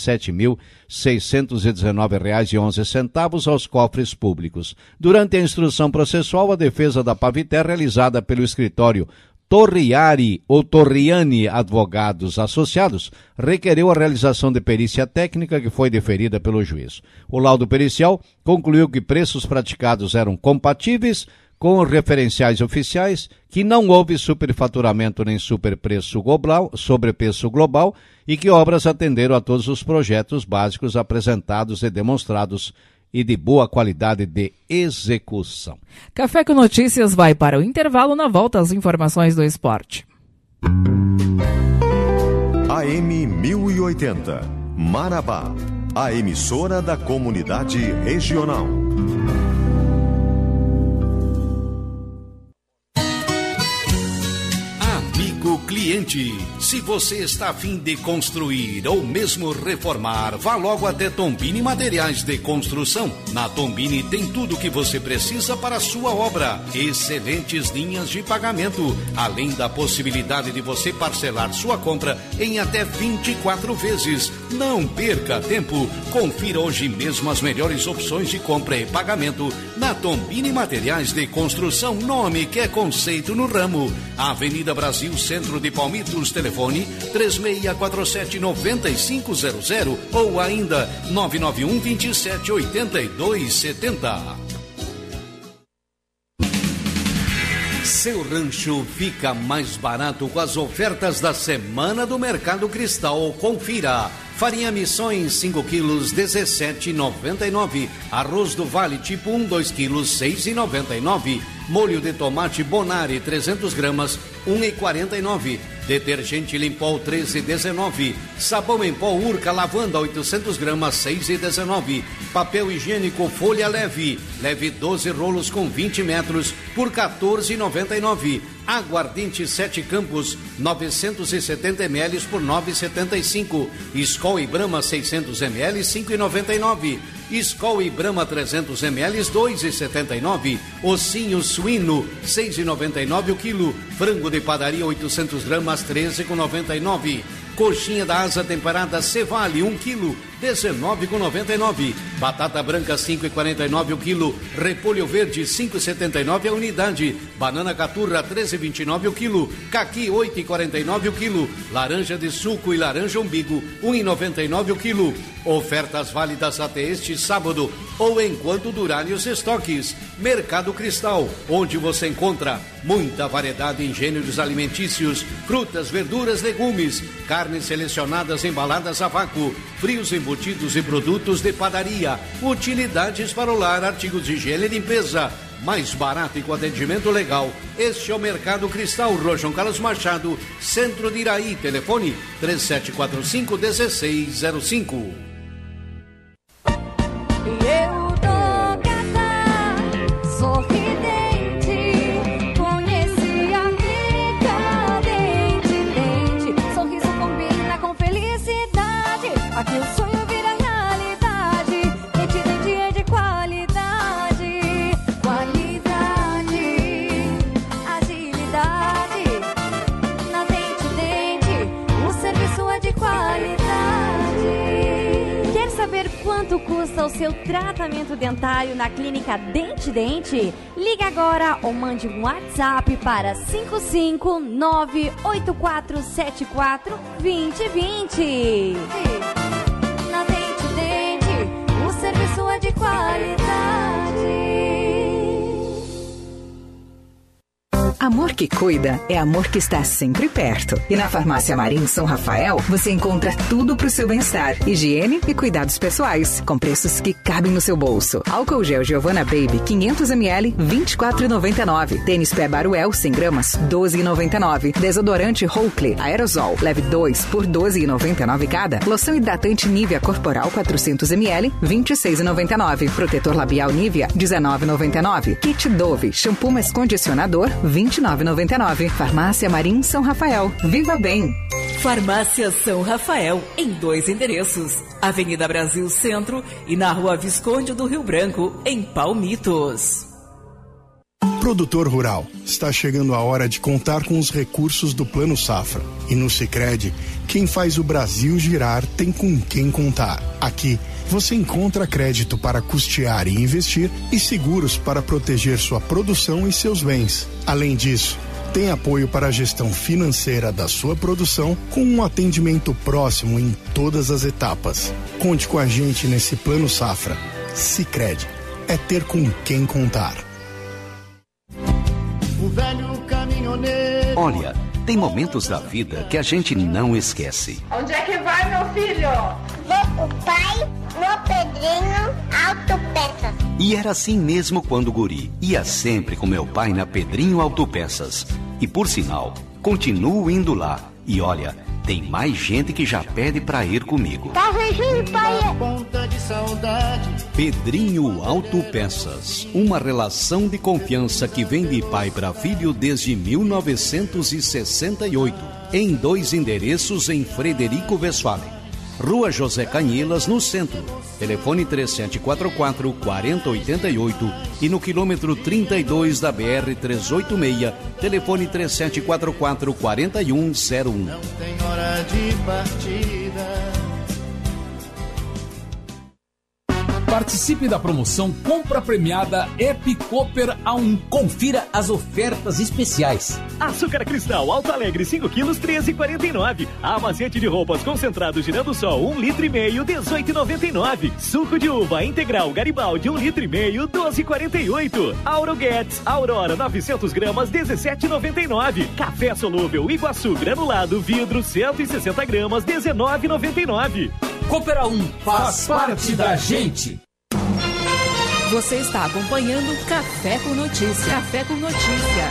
87.619,11 aos cofres públicos. Durante a instrução processual, a defesa da Paviter, realizada pelo escritório Torriani Advogados Associados, requereu a realização de perícia técnica que foi deferida pelo juiz. O laudo pericial concluiu que preços praticados eram compatíveis com os referenciais oficiais, que não houve superfaturamento nem sobrepreço global e que obras atenderam a todos os projetos básicos apresentados e demonstrados e de boa qualidade de execução. Café com Notícias vai para o intervalo. Na volta, as informações do esporte. AM 1080, Marabá, a emissora da comunidade regional. Cliente, se você está a fim de construir ou mesmo reformar, vá logo até Tombini Materiais de Construção. Na Tombini tem tudo o que você precisa para a sua obra. Excelentes linhas de pagamento, além da possibilidade de você parcelar sua compra em até 24 vezes. Não perca tempo. Confira hoje mesmo as melhores opções de compra e pagamento na Tombini Materiais de Construção. Nome que é conceito no ramo. Avenida Brasil, Centro de Palmitos, telefone 3647-9500 ou ainda 991-278270. Seu rancho fica mais barato com as ofertas da Semana do Mercado Cristal. Confira. Farinha Missões 5 quilos, R$ 17,99. Arroz do Vale tipo 1, 2 quilos, R$ 6,99. Molho de tomate Bonari 300 gramas, R$ 1,49. Detergente Limpol 13,19. Sabão em pó Urca Lavanda 800 gramas, R$ 6,19. Papel higiênico Folha Leve 12 rolos com 20 metros por R$ 14,99. Aguardente 7 Campos 970 ml por R$ 9,75. Skol e Brahma 600 ml, R$ 5,99. Skol e Brahma 300 ml, R$ 2,79. Ossinho suíno, R$ 6,99 o quilo. Frango de padaria 800 gramas, R$ 13,99. Coxinha da asa temperada Cevale, 1 quilo, R$ 19,99. Batata branca, R$ 5,49 o quilo. Repolho verde, R$ 5,79 a unidade. Banana caturra, R$ 13,29 o quilo. Caqui, R$ 8,49 o quilo. Laranja de suco e laranja umbigo, R$ 1,99 o quilo. Ofertas válidas até este sábado ou enquanto durarem os estoques. Mercado Cristal, onde você encontra muita variedade em gêneros alimentícios, frutas, verduras, legumes, carnes selecionadas embaladas a vácuo, frios embutidos e produtos de padaria, utilidades para o lar, artigos de higiene e limpeza. Mais barato e com atendimento legal. Este é o Mercado Cristal, Rua João Carlos Machado, Centro de Iraí. Telefone 3745-1605. Aqui o sonho vira realidade. Dente Dente é de qualidade. Qualidade, agilidade. Na Dente Dente, o serviço é de qualidade. Quer saber quanto custa o seu tratamento dentário na clínica Dente Dente? Ligue agora ou mande um WhatsApp para 55984742020. O serviço é de qualidade. Amor que cuida é amor que está sempre perto. E na Farmácia Marim São Rafael, você encontra tudo para o seu bem-estar. Higiene e cuidados pessoais, com preços que cabem no seu bolso. Álcool gel Giovanna Baby, 500 ml, R$ 24,99. Tênis pé Baruel, 100 gramas, R$ 12,99. Desodorante Oakley Aerosol, leve 2 por R$ 12,99 cada. Loção hidratante Nivea Corporal, 400 ml, R$ 26,99. Protetor labial Nivea, R$ 19,99. Kit Dove, shampoo mais condicionador, R$ 29,99. Farmácia Marim São Rafael. Viva bem! Farmácia São Rafael, em 2 endereços. Avenida Brasil Centro e na Rua Visconde do Rio Branco, em Palmitos. Produtor rural, está chegando a hora de contar com os recursos do Plano Safra. E no Sicredi, quem faz o Brasil girar tem com quem contar. Aqui, você encontra crédito para custear e investir e seguros para proteger sua produção e seus bens. Além disso, tem apoio para a gestão financeira da sua produção com um atendimento próximo em todas as etapas. Conte com a gente nesse Plano Safra. Sicredi, é ter com quem contar. O velho caminhoneiro. Olha, tem momentos da vida que a gente não esquece. Onde é que vai, meu filho? Vou o pai no Pedrinho Autopeças. E era assim mesmo quando guri. Ia sempre com meu pai na Pedrinho Autopeças. E por sinal, continuo indo lá. E olha, tem mais gente que já pede pra ir comigo. Tá regindo, pai? Ponta de saudade. Pedrinho Autopeças. Uma relação de confiança que vem de pai para filho desde 1968. Em 2 endereços em Frederico Westphalen. Rua José Canhelas, no centro. Telefone 3744-4088 e no quilômetro 32 da BR-386, telefone 3744-4101. Não tem hora de partida. Participe da promoção Compra Premiada Epicoper A1. Confira as ofertas especiais. Açúcar cristal Alto Alegre 5 quilos, 13,49. Amaciante de roupas concentrado Girando Sol 1,5 litro, 18,99. Suco de uva integral Garibaldi 1,5 litro, 12,48. Auroguetes Aurora 900 gramas, 17,99. Café solúvel Iguaçu granulado vidro 160 gramas, 19,99. Cooper A1 faz parte da gente. Você está acompanhando Café com Notícia. Café com Notícia.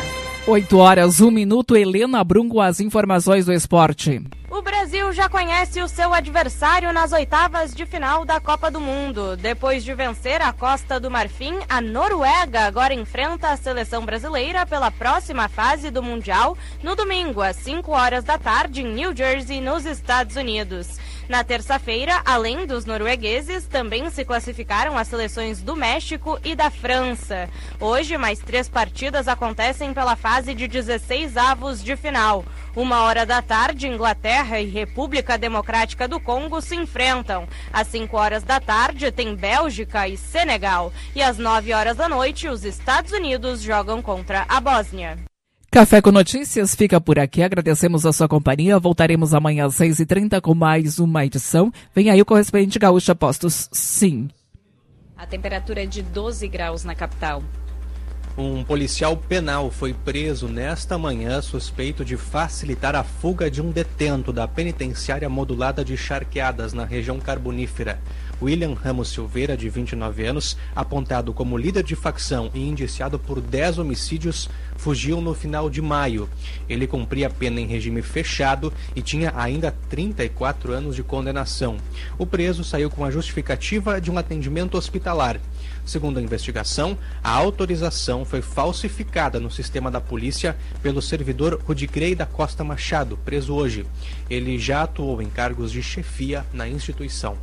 8h01, Helena Brum com as informações do esporte. O Brasil já conhece o seu adversário nas oitavas de final da Copa do Mundo. Depois de vencer a Costa do Marfim, a Noruega agora enfrenta a seleção brasileira pela próxima fase do Mundial no domingo, às 5 horas da tarde, em New Jersey, nos Estados Unidos. Na terça-feira, além dos noruegueses, também se classificaram as seleções do México e da França. Hoje, mais 3 partidas acontecem pela fase de 16avos de final. 1h da tarde, Inglaterra e República Democrática do Congo se enfrentam. Às 5 horas da tarde, tem Bélgica e Senegal. E às 9 horas da noite, os Estados Unidos jogam contra a Bósnia. Café com Notícias fica por aqui. Agradecemos a sua companhia. Voltaremos amanhã às 6h30 com mais uma edição. Vem aí o correspondente Gaúcha Postos. Sim. A temperatura é de 12 graus na capital. Um policial penal foi preso nesta manhã suspeito de facilitar a fuga de um detento da penitenciária modulada de Charqueadas, na região carbonífera. William Ramos Silveira, de 29 anos, apontado como líder de facção e indiciado por 10 homicídios, fugiu no final de maio. Ele cumpria pena em regime fechado e tinha ainda 34 anos de condenação. O preso saiu com a justificativa de um atendimento hospitalar. Segundo a investigação, a autorização foi falsificada no sistema da polícia pelo servidor Rudigrey da Costa Machado, preso hoje. Ele já atuou em cargos de chefia na instituição.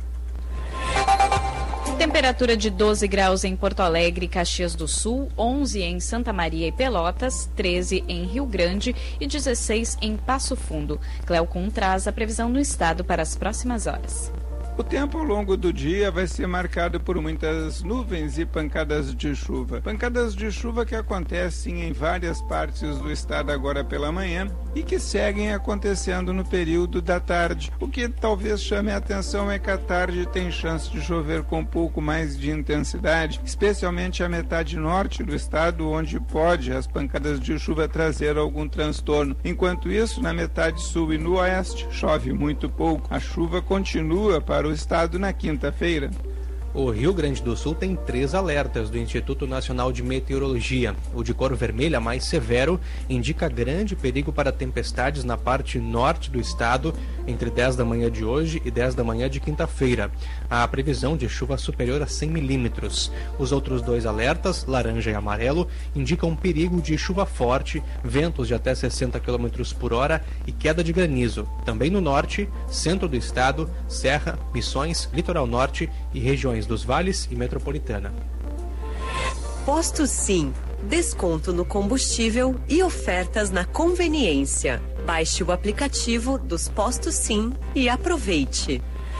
Temperatura de 12 graus em Porto Alegre e Caxias do Sul, 11 em Santa Maria e Pelotas, 13 em Rio Grande e 16 em Passo Fundo. Cleocum traz a previsão do estado para as próximas horas. O tempo ao longo do dia vai ser marcado por muitas nuvens e pancadas de chuva. Pancadas de chuva que acontecem em várias partes do estado agora pela manhã e que seguem acontecendo no período da tarde. O que talvez chame a atenção é que à tarde tem chance de chover com um pouco mais de intensidade, especialmente a metade norte do estado, onde pode as pancadas de chuva trazer algum transtorno. Enquanto isso, na metade sul e no oeste, chove muito pouco. A chuva continua para o estado na quinta-feira. O Rio Grande do Sul tem 3 alertas do Instituto Nacional de Meteorologia. O de cor vermelha, mais severo, indica grande perigo para tempestades na parte norte do estado entre 10 da manhã de hoje e 10 da manhã de quinta-feira. Há previsão de chuva superior a 100 milímetros. Os outros 2 alertas, laranja e amarelo, indicam perigo de chuva forte, ventos de até 60 km por hora e queda de granizo. Também no norte, centro do estado, Serra, Missões, Litoral Norte e regiões dos Vales e Metropolitana. Posto Sim, desconto no combustível e ofertas na conveniência. Baixe o aplicativo dos Postos Sim e aproveite.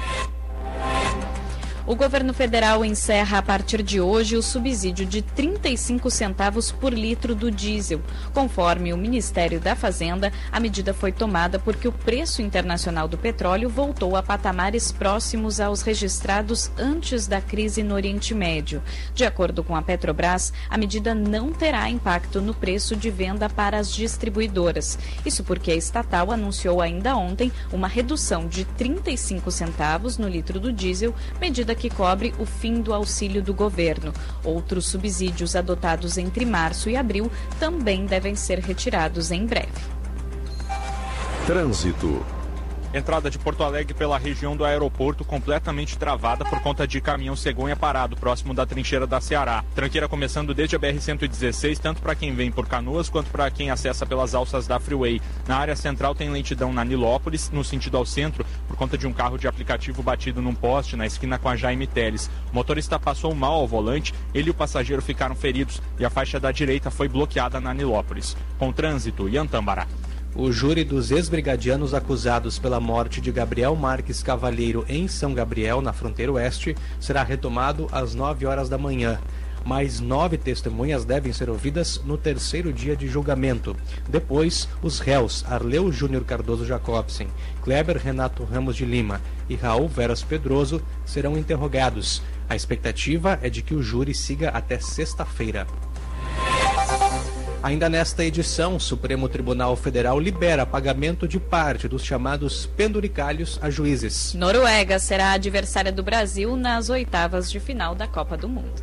O governo federal encerra a partir de hoje o subsídio de 35 centavos por litro do diesel. Conforme o Ministério da Fazenda, a medida foi tomada porque o preço internacional do petróleo voltou a patamares próximos aos registrados antes da crise no Oriente Médio. De acordo com a Petrobras, a medida não terá impacto no preço de venda para as distribuidoras. Isso porque a estatal anunciou ainda ontem uma redução de 35 centavos no litro do diesel, medida que cobre o fim do auxílio do governo. Outros subsídios adotados entre março e abril também devem ser retirados em breve. Trânsito. Entrada de Porto Alegre pela região do aeroporto completamente travada por conta de caminhão cegonha parado, próximo da trincheira da Ceará. Tranqueira começando desde a BR-116, tanto para quem vem por Canoas quanto para quem acessa pelas alças da Freeway. Na área central tem lentidão na Nilópolis, no sentido ao centro, por conta de um carro de aplicativo batido num poste na esquina com a Jaime Teles. O motorista passou mal ao volante, ele e o passageiro ficaram feridos e a faixa da direita foi bloqueada na Nilópolis. Com trânsito, Ian Tambará. O júri dos ex-brigadianos acusados pela morte de Gabriel Marques Cavalheiro em São Gabriel, na fronteira oeste, será retomado às 9 horas da manhã. Mais 9 testemunhas devem ser ouvidas no terceiro dia de julgamento. Depois, os réus Arleu Júnior Cardoso Jacobsen, Kleber Renato Ramos de Lima e Raul Veras Pedroso serão interrogados. A expectativa é de que o júri siga até sexta-feira. Ainda nesta edição, o Supremo Tribunal Federal libera pagamento de parte dos chamados penduricalhos a juízes. Noruega será a adversária do Brasil nas oitavas de final da Copa do Mundo.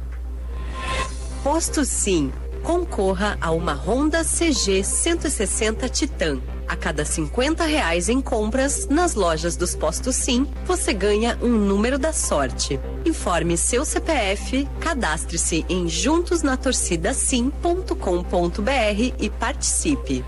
Posto Sim. Concorra a uma Honda CG 160 Titan. A cada R$50 em compras nas lojas dos Postos Sim, você ganha um número da sorte. Informe seu CPF, cadastre-se em juntosnatorcidasim.com.br e participe.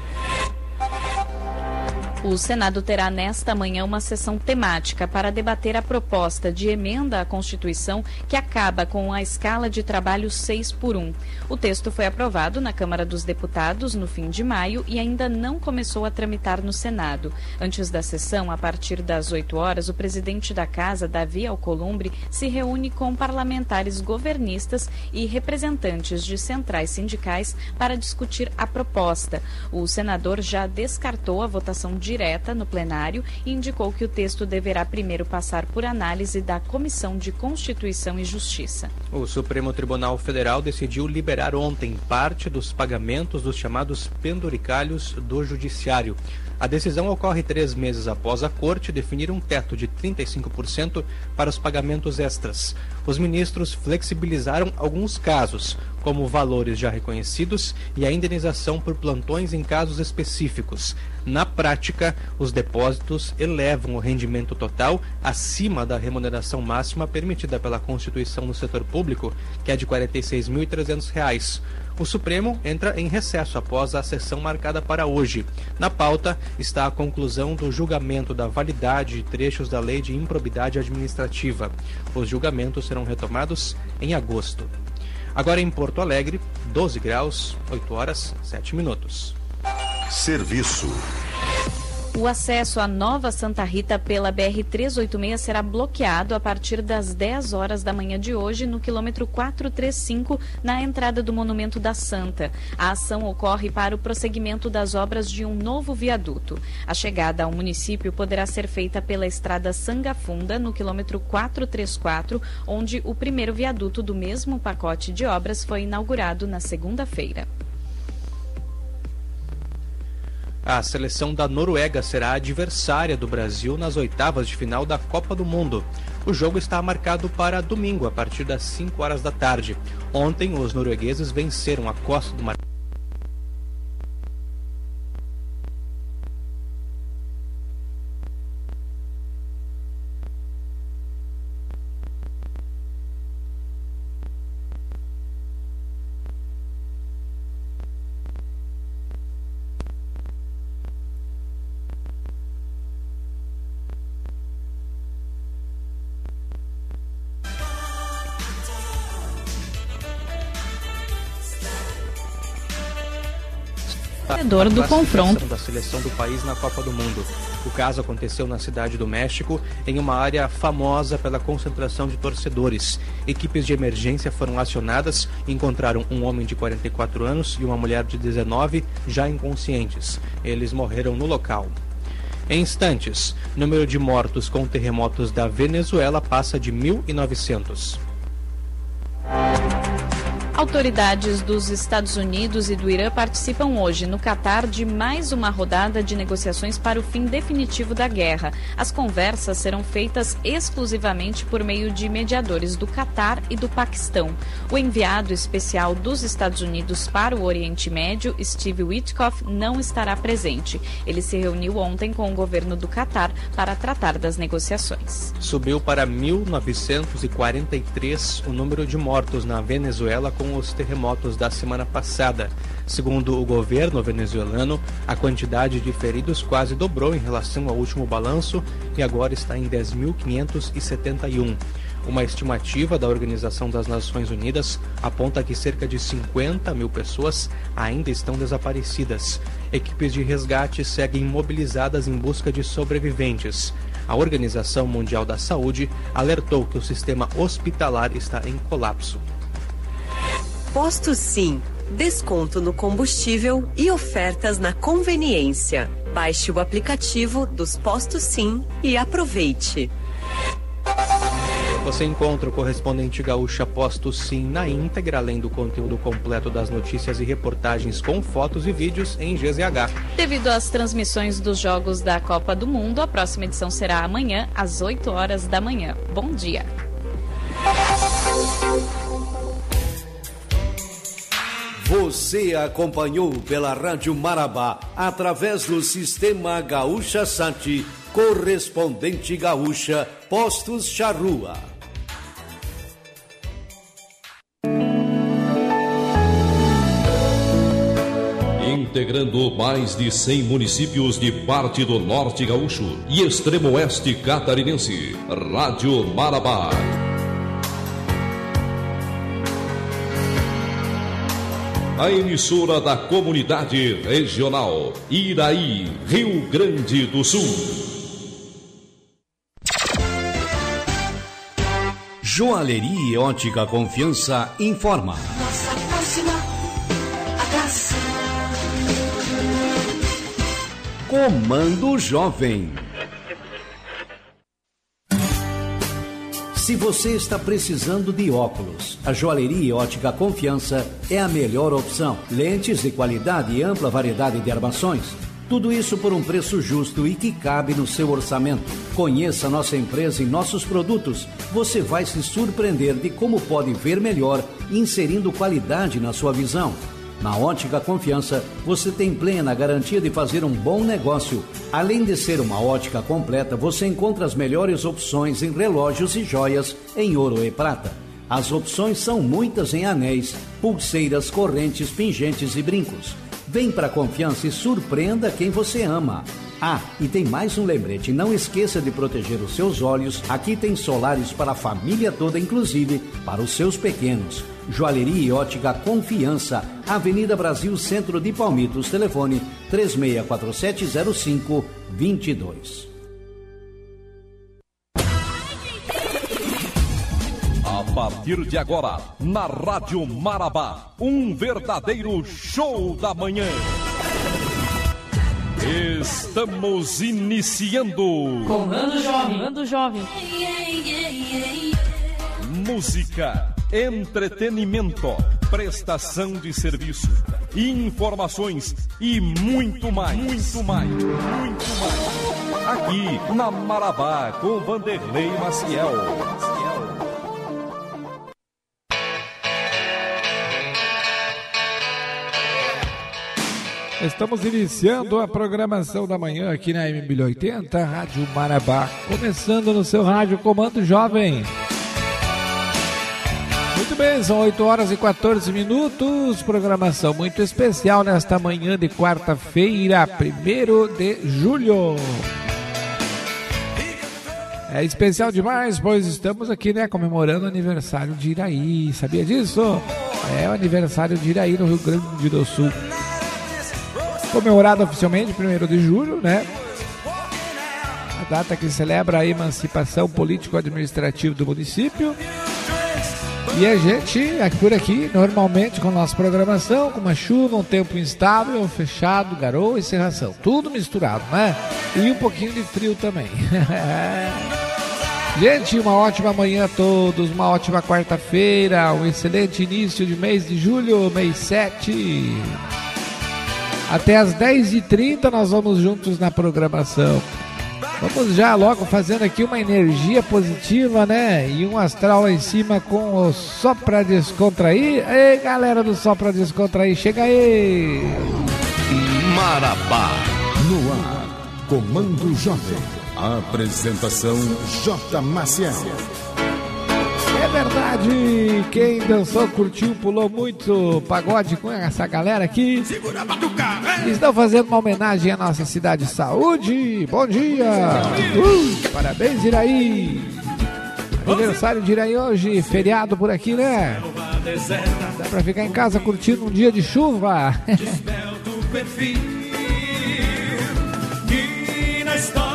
O Senado terá nesta manhã uma sessão temática para debater a proposta de emenda à Constituição que acaba com a escala de trabalho 6x1. O texto foi aprovado na Câmara dos Deputados no fim de maio e ainda não começou a tramitar no Senado. Antes da sessão, a partir das 8 horas, o presidente da Casa, Davi Alcolumbre, se reúne com parlamentares governistas e representantes de centrais sindicais para discutir a proposta. O senador já descartou a votação direta no plenário e indicou que o texto deverá primeiro passar por análise da Comissão de Constituição e Justiça. O Supremo Tribunal Federal decidiu liberar ontem parte dos pagamentos dos chamados penduricalhos do Judiciário. A decisão ocorre 3 meses após a Corte definir um teto de 35% para os pagamentos extras. Os ministros flexibilizaram alguns casos, como valores já reconhecidos e a indenização por plantões em casos específicos. Na prática, os depósitos elevam o rendimento total acima da remuneração máxima permitida pela Constituição no setor público, que é de R$ 46.300. O Supremo entra em recesso após a sessão marcada para hoje. Na pauta está a conclusão do julgamento da validade de trechos da Lei de Improbidade Administrativa. Os julgamentos serão retomados em agosto. Agora em Porto Alegre, 12 graus, 8 horas, 7 minutos. Serviço. O acesso à Nova Santa Rita pela BR-386 será bloqueado a partir das 10 horas da manhã de hoje no quilômetro 435, na entrada do Monumento da Santa. A ação ocorre para o prosseguimento das obras de um novo viaduto. A chegada ao município poderá ser feita pela estrada Sangafunda, no quilômetro 434, onde o primeiro viaduto do mesmo pacote de obras foi inaugurado na segunda-feira. A seleção da Noruega será adversária do Brasil nas oitavas de final da Copa do Mundo. O jogo está marcado para domingo, a partir das 5 horas da tarde. Ontem, os noruegueses venceram a Costa do Marfim. do confronto da seleção do país na Copa do Mundo. O caso aconteceu na Cidade do México, em uma área famosa pela concentração de torcedores. Equipes de emergência foram acionadas e encontraram um homem de 44 anos e uma mulher de 19 já inconscientes. Eles morreram no local. Em instantes, o número de mortos com terremotos da Venezuela passa de 1.900. Autoridades dos Estados Unidos e do Irã participam hoje no Catar de mais uma rodada de negociações para o fim definitivo da guerra. As conversas serão feitas exclusivamente por meio de mediadores do Catar e do Paquistão. O enviado especial dos Estados Unidos para o Oriente Médio, Steve Witkoff, não estará presente. Ele se reuniu ontem com o governo do Catar para tratar das negociações. Subiu para 1.943 o número de mortos na Venezuela com os terremotos da semana passada. Segundo o governo venezuelano, a quantidade de feridos quase dobrou em relação ao último balanço e agora está em 10.571. Uma estimativa da Organização das Nações Unidas aponta que cerca de 50 mil pessoas ainda estão desaparecidas. Equipes de resgate seguem mobilizadas em busca de sobreviventes. A Organização Mundial da Saúde alertou que o sistema hospitalar está em colapso. Posto Sim, desconto no combustível e ofertas na conveniência. Baixe o aplicativo dos Postos Sim e aproveite. Você encontra o correspondente gaúcha Posto Sim na íntegra, além do conteúdo completo das notícias e reportagens com fotos e vídeos em GZH. Devido às transmissões dos Jogos da Copa do Mundo, a próxima edição será amanhã, às 8 horas da manhã. Bom dia. Você acompanhou pela Rádio Marabá, através do Sistema Gaúcha Sante, correspondente gaúcha, Postos Charrua. Integrando mais de 100 municípios de parte do Norte Gaúcho e Extremo Oeste Catarinense, Rádio Marabá. A emissora da comunidade regional, Iraí, Rio Grande do Sul. Joalheria e Ótica Confiança informa. Nossa próxima atração. Comando Jovem. Se você está precisando de óculos, a Joalheria e Ótica Confiança é a melhor opção. Lentes de qualidade e ampla variedade de armações. Tudo isso por um preço justo e que cabe no seu orçamento. Conheça nossa empresa e nossos produtos. Você vai se surpreender de como pode ver melhor, inserindo qualidade na sua visão. Na Ótica Confiança, você tem plena garantia de fazer um bom negócio. Além de ser uma ótica completa, você encontra as melhores opções em relógios e joias em ouro e prata. As opções são muitas em anéis, pulseiras, correntes, pingentes e brincos. Vem para a Confiança e surpreenda quem você ama. Ah, e tem mais um lembrete, não esqueça de proteger os seus olhos. Aqui tem solares para a família toda, inclusive para os seus pequenos. Joalheria e Ótica Confiança, Avenida Brasil, Centro de Palmitos, telefone 36470522. A partir de agora, na Rádio Marabá, um verdadeiro show da manhã. Estamos iniciando Comando Jovem. Comando Jovem. Música, entretenimento, prestação de serviço, informações e muito mais. Muito mais. Muito mais. Aqui na Marabá com Vanderlei Maciel. Estamos iniciando a programação da manhã aqui na M1080, Rádio Marabá, começando no seu rádio Comando Jovem. Muito bem, são 8 horas e 14 minutos, programação muito especial nesta manhã de quarta-feira, 1º de julho. É especial demais, pois estamos aqui, né, comemorando o aniversário de Iraí, sabia disso? É o aniversário de Iraí no Rio Grande do Sul. comemorado oficialmente 1º de julho, né? A data que celebra a emancipação político-administrativa do município. E a gente, por aqui, normalmente com a nossa programação, com uma chuva, um tempo instável, fechado, garoa e cerração. Tudo misturado, né? E um pouquinho de frio também. Gente, uma ótima manhã a todos, uma ótima quarta-feira, um excelente início de mês de julho, mês 7. Até às 10h30 nós vamos juntos na programação. Vamos já logo fazendo aqui uma energia positiva, né? E um astral lá em cima com o Só Pra Descontrair. Ei, galera do Só Pra Descontrair, chega aí! Marabá, no ar, Comando Jovem. Apresentação J. Maciel. É verdade, quem dançou, curtiu, pulou muito pagode com essa galera aqui. Estão fazendo uma homenagem à nossa cidade de Saúde. Bom dia! Parabéns, Iraí! Aniversário de Iraí hoje, feriado por aqui, né? Dá pra ficar em casa curtindo um dia de chuva.